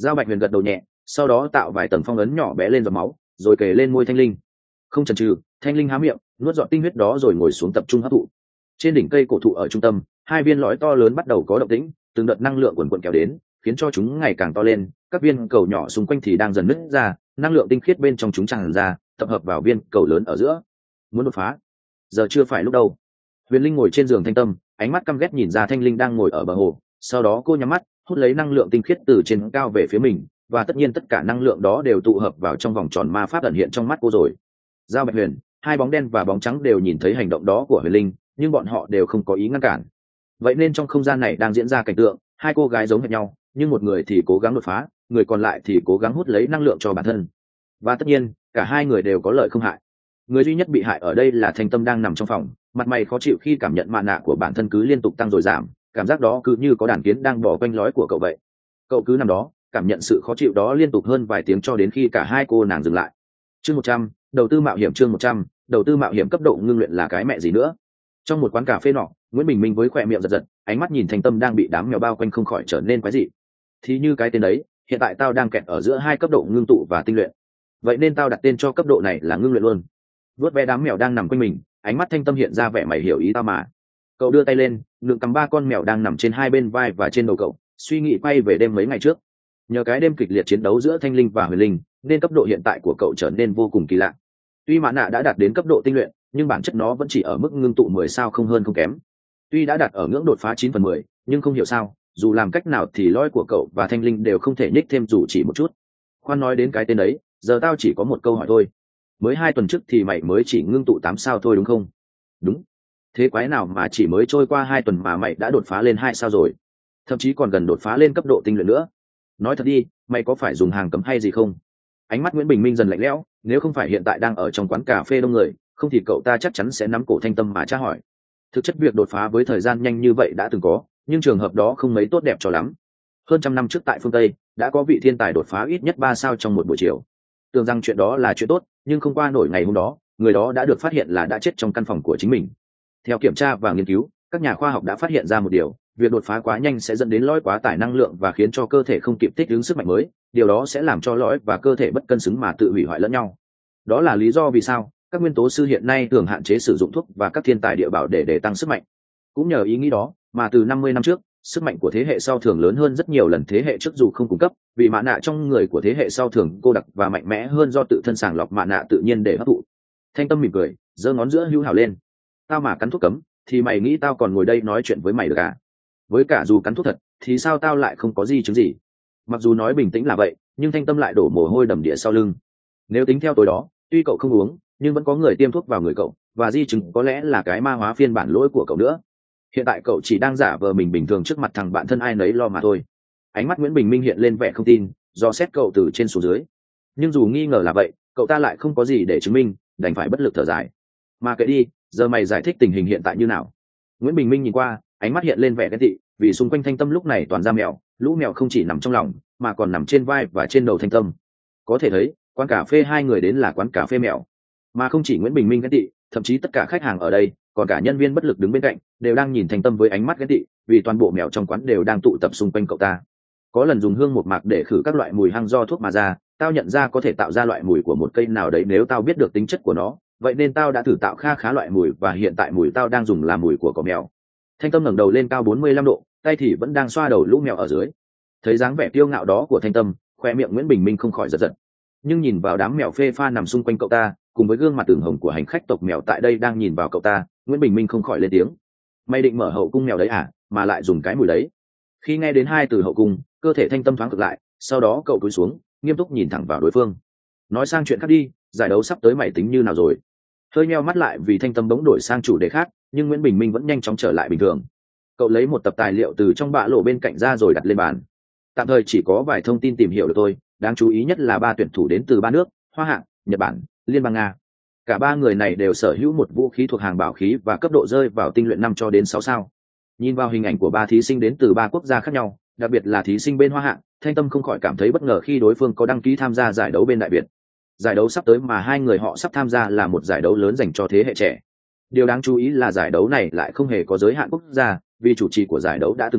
Giao Bạch Huyền gật đầu nhẹ, sau đó tạo vài tầng phong ấn nhỏ bé lên giọt máu, rồi kề lên môi Thanh Linh. Không chần chừ, Thanh Linh há miệng, nuốt giọt tinh huyết đó rồi ngồi xuống tập trung hấp thụ. Trên đỉnh cây cổ thụ ở trung tâm, hai viên lõi to lớn bắt đầu có động tĩnh, từng đợt năng lượng quần quần kéo đến, khiến cho chúng ngày càng to lên. Các viên cầu nhỏ xung quanh thì đang dần nứt ra, năng lượng tinh khiết bên trong chúng tràn ra, tập hợp vào viên cầu lớn ở giữa. Muốn đột phá, giờ chưa phải lúc đâu. Huyền Linh ngồi trên giường Thanh Tâm, ánh mắt căm ghét nhìn ra Thanh Linh đang ngồi ở bờ hồ. Sau đó cô nhắm mắt, hút lấy năng lượng tinh khiết từ trên cao về phía mình, và tất nhiên tất cả năng lượng đó đều tụ hợp vào trong vòng tròn ma pháp ẩn hiện trong mắt cô rồi. Giao Bạch Huyền, hai bóng đen và bóng trắng đều nhìn thấy hành động đó của Huyền Linh, nhưng bọn họ đều không có ý ngăn cản. Vậy nên trong không gian này đang diễn ra cảnh tượng hai cô gái giống hệt nhau, nhưng một người thì cố gắng đột phá, người còn lại thì cố gắng hút lấy năng lượng cho bản thân. Và tất nhiên cả hai người đều có lợi không hại. Người duy nhất bị hại ở đây là Thanh Tâm đang nằm trong phòng, mặt mày khó chịu khi cảm nhận mạ nạ của bản thân cứ liên tục tăng rồi giảm, cảm giác đó cứ như có đàn kiến đang bỏ quanh lói của cậu vậy. Cậu cứ nằm đó cảm nhận sự khó chịu đó liên tục hơn vài tiếng cho đến khi cả hai cô nàng dừng lại. Chương một trăm, đầu tư mạo hiểm. Chương một trăm, đầu tư mạo hiểm. Cấp độ ngưng luyện là cái mẹ gì nữa. Trong một quán cà phê nọ, Nguyễn Bình Minh với khỏe miệng giật giật, ánh mắt nhìn Thanh Tâm đang bị đám mèo bao quanh không khỏi trở nên quái dị. Thì như cái tên đấy, hiện tại tao đang kẹt ở giữa hai cấp độ ngưng tụ và tinh luyện, vậy nên tao đặt tên cho cấp độ này là ngưng luyện luôn. Vuốt ve đám mèo đang nằm quanh mình, ánh mắt Thanh Tâm hiện ra vẻ mày hiểu ý tao mà. Cậu đưa tay lên, nựng cầm ba con mèo đang nằm trên hai bên vai và trên đầu cậu, suy nghĩ quay về đêm mấy ngày trước. Nhờ cái đêm kịch liệt chiến đấu giữa Thanh Linh và Huyền Linh, nên cấp độ hiện tại của cậu trở nên vô cùng kỳ lạ. Tuy mã nạ đã đạt đến cấp độ tinh luyện, nhưng bản chất nó vẫn chỉ ở mức ngưng tụ mười sao, không hơn không kém. Tuy đã đạt ở ngưỡng đột phá chín phần mười, nhưng không hiểu sao, dù làm cách nào thì lõi của cậu và Thanh Linh đều không thể nhích thêm dù chỉ một chút. Khoan nói đến cái tên đấy, giờ tao chỉ có một câu hỏi thôi. Mới hai tuần trước thì mày mới chỉ ngưng tụ tám sao thôi đúng không? Đúng. Thế quái nào mà chỉ mới trôi qua hai tuần mà mày đã đột phá lên hai sao rồi? Thậm chí còn gần đột phá lên cấp độ tinh luyện nữa. Nói thật đi, mày có phải dùng hàng cấm hay gì không? Ánh mắt Nguyễn Bình Minh dần lạnh lẽo, nếu không phải hiện tại đang ở trong quán cà phê đông người, không thì cậu ta chắc chắn sẽ nắm cổ Thanh Tâm mà tra hỏi. Thực chất việc đột phá với thời gian nhanh như vậy đã từng có, nhưng trường hợp đó không mấy tốt đẹp cho lắm. Hơn trăm năm trước tại phương Tây, đã có vị thiên tài đột phá ít nhất ba sao trong một buổi chiều. Tưởng rằng chuyện đó là chuyện tốt, nhưng không qua nổi ngày hôm đó, người đó đã được phát hiện là đã chết trong căn phòng của chính mình. Theo kiểm tra và nghiên cứu, các nhà khoa học đã phát hiện ra một điều, việc đột phá quá nhanh sẽ dẫn đến lõi quá tải năng lượng và khiến cho cơ thể không kịp thích ứng sức mạnh mới, điều đó sẽ làm cho lõi và cơ thể bất cân xứng mà tự hủy hoại lẫn nhau. Đó là lý do vì sao các nguyên tố sư hiện nay thường hạn chế sử dụng thuốc và các thiên tài địa bảo để để tăng sức mạnh. Cũng nhờ ý nghĩ đó mà từ năm mươi năm trước, sức mạnh của thế hệ sau thường lớn hơn rất nhiều lần thế hệ trước dù không cung cấp, vì mạ nạ trong người của thế hệ sau thường cô đặc và mạnh mẽ hơn do tự thân sàng lọc mạ nạ tự nhiên để hấp thụ. Thanh Tâm mỉm cười, giơ ngón giữa hữu hảo lên. Tao mà cắn thuốc cấm thì mày nghĩ tao còn ngồi đây nói chuyện với mày được à? Với cả dù cắn thuốc thật thì sao tao lại không có di chứng gì? Mặc dù nói bình tĩnh là vậy, nhưng Thanh Tâm lại đổ mồ hôi đầm đìa sau lưng. Nếu tính theo tối đó, tuy cậu không uống, nhưng vẫn có người tiêm thuốc vào người cậu, và di chứng có lẽ là cái ma hóa phiên bản lỗi của cậu nữa. Hiện tại cậu chỉ đang giả vờ mình bình thường trước mặt thằng bạn thân ai nấy lo mà thôi. Ánh mắt Nguyễn Bình Minh hiện lên vẻ không tin, do xét cậu từ trên xuống dưới. Nhưng dù nghi ngờ là vậy, cậu ta lại không có gì để chứng minh, đành phải bất lực thở dài. Mà kệ đi, giờ mày giải thích tình hình hiện tại như nào? Nguyễn Bình Minh nhìn qua, ánh mắt hiện lên vẻ ghen tị, vì xung quanh Thanh Tâm lúc này toàn ra mèo, lũ mèo không chỉ nằm trong lòng, mà còn nằm trên vai và trên đầu Thanh Tâm. Có thể thấy, quán cà phê hai người đến là quán cà phê mèo. Mà không chỉ Nguyễn Bình Minh ghen tị, thậm chí tất cả khách hàng ở đây, còn cả nhân viên bất lực đứng bên cạnh, đều đang nhìn Thanh Tâm với ánh mắt ghen tị, vì toàn bộ mèo trong quán đều đang tụ tập xung quanh cậu ta. Có lần dùng hương một mạc để khử các loại mùi hăng do thuốc mà ra, tao nhận ra có thể tạo ra loại mùi của một cây nào đấy nếu tao biết được tính chất của nó, vậy nên tao đã thử tạo kha khá loại mùi và hiện tại mùi tao đang dùng là mùi của cỏ mèo. Thanh Tâm ngẩng đầu lên cao bốn mươi lăm độ, tay thì vẫn đang xoa đầu lũ mèo ở dưới. Thấy dáng vẻ kiêu ngạo đó của Thanh Tâm, khoe miệng Nguyễn Bình Minh không khỏi giật giật. Nhưng nhìn vào đám mèo phê pha nằm xung quanh cậu ta, cùng với gương mặt tưởng hồng của hành khách tộc mèo tại đây đang nhìn vào cậu ta, Nguyễn Bình Minh không khỏi lên tiếng. Mày định mở hậu cung mèo đấy à, mà lại dùng cái mùi đấy? Khi nghe đến hai từ hậu cung, cơ thể Thanh Tâm thoáng cực lại, sau đó cậu cúi xuống, nghiêm túc nhìn thẳng vào đối phương. Nói sang chuyện khác đi, giải đấu sắp tới mày tính như nào rồi? Hơi nheo mắt lại vì Thanh Tâm bỗng đổi sang chủ đề khác, nhưng Nguyễn Bình Minh vẫn nhanh chóng trở lại bình thường. Cậu lấy một tập tài liệu từ trong bạ lộ bên cạnh ra rồi đặt lên bàn. Tạm thời chỉ có vài thông tin tìm hiểu được thôi, đáng chú ý nhất là ba tuyển thủ đến từ ba nước, Hoa Hạ, Nhật Bản, Liên bang Nga. Cả ba người này đều sở hữu một vũ khí thuộc hàng bảo khí và cấp độ rơi vào tinh luyện năm cho đến sáu sao. Nhìn vào hình ảnh của ba thí sinh đến từ ba quốc gia khác nhau, đặc biệt là thí sinh bên Hoa Hạ, Thanh Tâm không khỏi cảm thấy bất ngờ khi đối phương có đăng ký tham gia giải đấu bên Đại Việt. Giải đấu sắp tới mà hai người họ sắp tham gia là một giải đấu lớn dành cho thế hệ trẻ. Điều đáng chú ý là giải đấu này lại không hề có giới hạn quốc gia, vì chủ trì của giải đấu đã từng nói,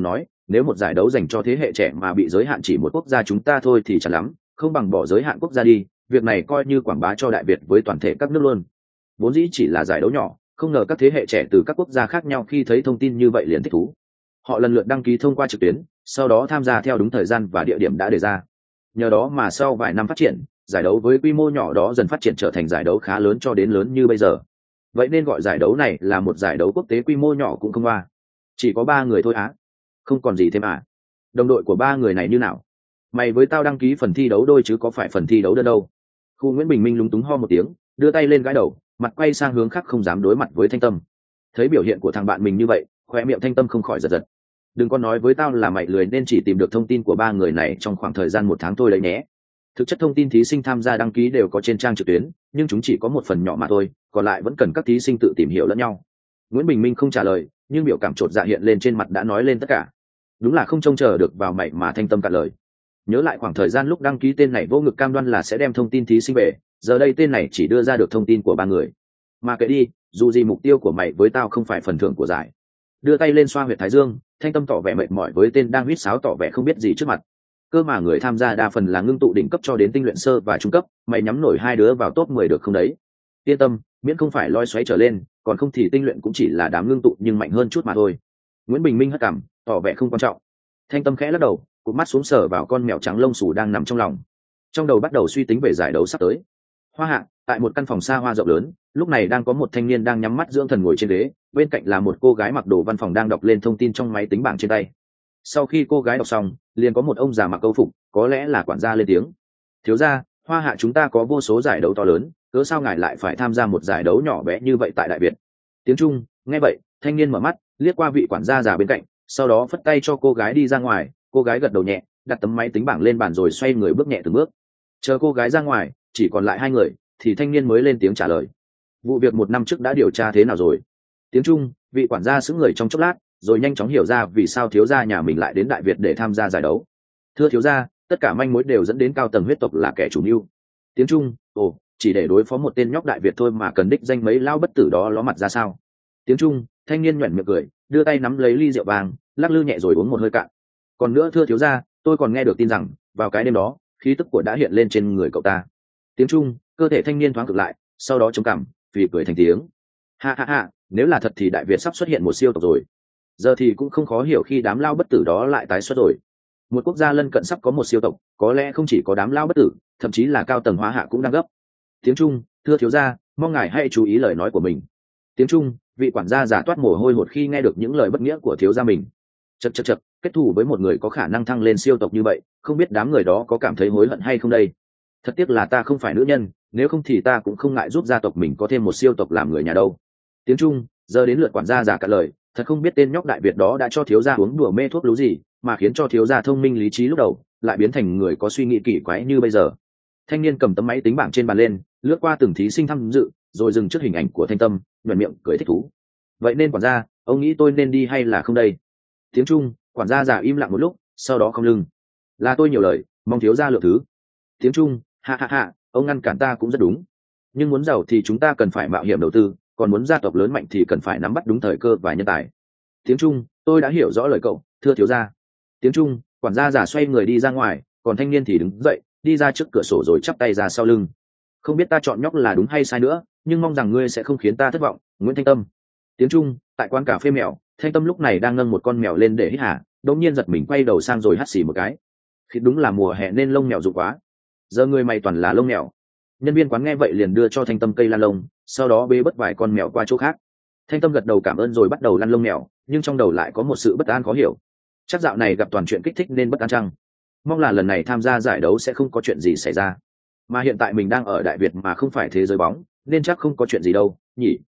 nếu một giải đấu dành cho thế hệ trẻ mà bị giới hạn chỉ một quốc gia chúng ta thôi thì chẳng lắm, không bằng bỏ giới hạn quốc gia đi, việc này coi như quảng bá cho Đại Việt với toàn thể các nước luôn. Vốn dĩ chỉ là giải đấu nhỏ, không ngờ các thế hệ trẻ từ các quốc gia khác nhau khi thấy thông tin như vậy liền thích thú. Họ lần lượt đăng ký thông qua trực tuyến, sau đó tham gia theo đúng thời gian và địa điểm đã đề ra. Nhờ đó mà sau vài năm phát triển, giải đấu với quy mô nhỏ đó dần phát triển trở thành giải đấu khá lớn cho đến lớn như bây giờ. Vậy nên gọi giải đấu này là một giải đấu quốc tế quy mô nhỏ cũng không qua. Chỉ có ba người thôi á? Không còn gì thêm à? Đồng đội của ba người này như nào? Mày với tao đăng ký phần thi đấu đôi chứ có phải phần thi đấu đơn đâu. Khu Nguyễn Bình Minh lúng túng ho một tiếng, đưa tay lên gãi đầu, mặt quay sang hướng khác không dám đối mặt với Thanh Tâm. Thấy biểu hiện của thằng bạn mình như vậy, khoe miệng Thanh Tâm không khỏi giật giật. Đừng có nói với tao là mày lười nên chỉ tìm được thông tin của ba người này trong khoảng thời gian một tháng thôi đấy nhé. Thực chất thông tin thí sinh tham gia đăng ký đều có trên trang trực tuyến, nhưng chúng chỉ có một phần nhỏ mà thôi, còn lại vẫn cần các thí sinh tự tìm hiểu lẫn nhau. Nguyễn Bình Minh không trả lời, nhưng biểu cảm chột dạ hiện lên trên mặt đã nói lên tất cả. Đúng là không trông chờ được vào mày mà Thanh Tâm cạn lời. Nhớ lại khoảng thời gian lúc đăng ký tên này vô ngực cam đoan là sẽ đem thông tin thí sinh về, giờ đây tên này chỉ đưa ra được thông tin của ba người. Mà kệ đi, dù gì mục tiêu của mày với tao không phải phần thưởng của giải. Đưa tay lên xoa huyệt thái dương, Thanh Tâm tỏ vẻ mệt mỏi với tên đang huýt sáo tỏ vẻ không biết gì trước mặt. Cơ mà người tham gia đa phần là ngưng tụ đỉnh cấp cho đến tinh luyện sơ và trung cấp, mày nhắm nổi hai đứa vào top mười được không đấy? Yên tâm, miễn không phải loi xoáy trở lên, còn không thì tinh luyện cũng chỉ là đám ngưng tụ nhưng mạnh hơn chút mà thôi. Nguyễn Bình Minh hất cằm, tỏ vẻ không quan trọng. Thanh Tâm khẽ lắc đầu, cụp mắt xuống sờ vào con mèo trắng lông xù đang nằm trong lòng. Trong đầu bắt đầu suy tính về giải đấu sắp tới. Hoa Hạ, tại một căn phòng xa hoa rộng lớn, lúc này đang có một thanh niên đang nhắm mắt dưỡng thần ngồi trên ghế, bên cạnh là một cô gái mặc đồ văn phòng đang đọc lên thông tin trong máy tính bảng trên tay. Sau khi cô gái đọc xong, liền có một ông già mặc câu phục, có lẽ là quản gia lên tiếng. Thiếu gia, Hoa Hạ chúng ta có vô số giải đấu to lớn, cớ sao ngài lại phải tham gia một giải đấu nhỏ bé như vậy tại Đại Việt? Tiếng Trung. Nghe vậy, thanh niên mở mắt, liếc qua vị quản gia già bên cạnh, sau đó phất tay cho cô gái đi ra ngoài. Cô gái gật đầu nhẹ, đặt tấm máy tính bảng lên bàn rồi xoay người bước nhẹ từng bước. Chờ cô gái ra ngoài, chỉ còn lại hai người, thì thanh niên mới lên tiếng trả lời. Vụ việc một năm trước đã điều tra thế nào rồi? Tiếng Trung. Vị quản gia sững người trong chốc lát, rồi nhanh chóng hiểu ra vì sao thiếu gia nhà mình lại đến Đại Việt để tham gia giải đấu. Thưa thiếu gia, tất cả manh mối đều dẫn đến cao tầng huyết tộc là kẻ chủ mưu. Tiếng Trung. Ồ, chỉ để đối phó một tên nhóc Đại Việt thôi mà cần đích danh mấy lao bất tử đó ló mặt ra sao? Tiếng Trung. Thanh niên nhoẻn miệng cười, đưa tay nắm lấy ly rượu vàng, lắc lư nhẹ rồi uống một hơi cạn. Còn nữa thưa thiếu gia, tôi còn nghe được tin rằng vào cái đêm đó, khí tức của đã hiện lên trên người cậu ta. Tiếng Trung. Cơ thể thanh niên thoáng cực lại, sau đó chống cằm, phì cười thành tiếng. Ha ha ha, nếu là thật thì Đại Việt sắp xuất hiện một siêu tộc rồi. Giờ thì cũng không khó hiểu khi đám lao bất tử đó lại tái xuất rồi. Một quốc gia lân cận sắp có một siêu tộc, có lẽ không chỉ có đám lao bất tử, thậm chí là cao tầng Hoa Hạ cũng đang gấp. Tiếng Trung. Thưa thiếu gia, mong ngài hãy chú ý lời nói của mình. Tiếng Trung. Vị quản gia giả toát mồ hôi hột khi nghe được những lời bất nghĩa của thiếu gia mình. Chật chật chật, kết thù với một người có khả năng thăng lên siêu tộc như vậy, không biết đám người đó có cảm thấy hối hận hay không đây? Thật tiếc là ta không phải nữ nhân, nếu không thì ta cũng không ngại giúp gia tộc mình có thêm một siêu tộc làm người nhà đâu. Tiếng Trung. Giờ đến lượt quản gia giả cạn lời, thật không biết tên nhóc Đại Việt đó đã cho thiếu gia uống đùa mê thuốc lú gì mà khiến cho thiếu gia thông minh lý trí lúc đầu lại biến thành người có suy nghĩ kỳ quái như bây giờ. Thanh niên cầm tấm máy tính bảng trên bàn lên, lướt qua từng thí sinh tham dự, rồi dừng trước hình ảnh của Thanh Tâm, nhoẻn miệng cười thích thú. Vậy nên quản gia, ông nghĩ tôi nên đi hay là không đây? Tiếng Trung. Quản gia giả im lặng một lúc, sau đó không lưng. Là tôi nhiều lời, mong thiếu gia lượng thứ. Tiếng Trung. Ha ha ha, ông ngăn cản ta cũng rất đúng. Nhưng muốn giàu thì chúng ta cần phải mạo hiểm đầu tư, còn muốn gia tộc lớn mạnh thì cần phải nắm bắt đúng thời cơ và nhân tài. Tiếng Trung. Tôi đã hiểu rõ lời cậu, thưa thiếu gia. Tiếng Trung. Quản gia giả xoay người đi ra ngoài, còn thanh niên thì đứng dậy, đi ra trước cửa sổ rồi chắp tay ra sau lưng. Không biết ta chọn nhóc là đúng hay sai nữa, nhưng mong rằng ngươi sẽ không khiến ta thất vọng, Nguyễn Thanh Tâm. Tiếng Trung. Tại quán cà phê mèo, Thanh Tâm lúc này đang nâng một con mèo lên để hít hà, đột nhiên giật mình quay đầu sang rồi hắt xì một cái. Khi đúng là mùa hè nên lông mèo rụng quá. Giờ người mày toàn là lông mèo. Nhân viên quán nghe vậy liền đưa cho Thanh Tâm cây lan lông, sau đó bê bớt vài con mèo qua chỗ khác. Thanh Tâm gật đầu cảm ơn rồi bắt đầu lăn lông mèo, nhưng trong đầu lại có một sự bất an khó hiểu. Chắc dạo này gặp toàn chuyện kích thích nên bất an chăng? Mong là lần này tham gia giải đấu sẽ không có chuyện gì xảy ra. Mà hiện tại mình đang ở Đại Việt mà không phải thế giới bóng, nên chắc không có chuyện gì đâu, nhỉ?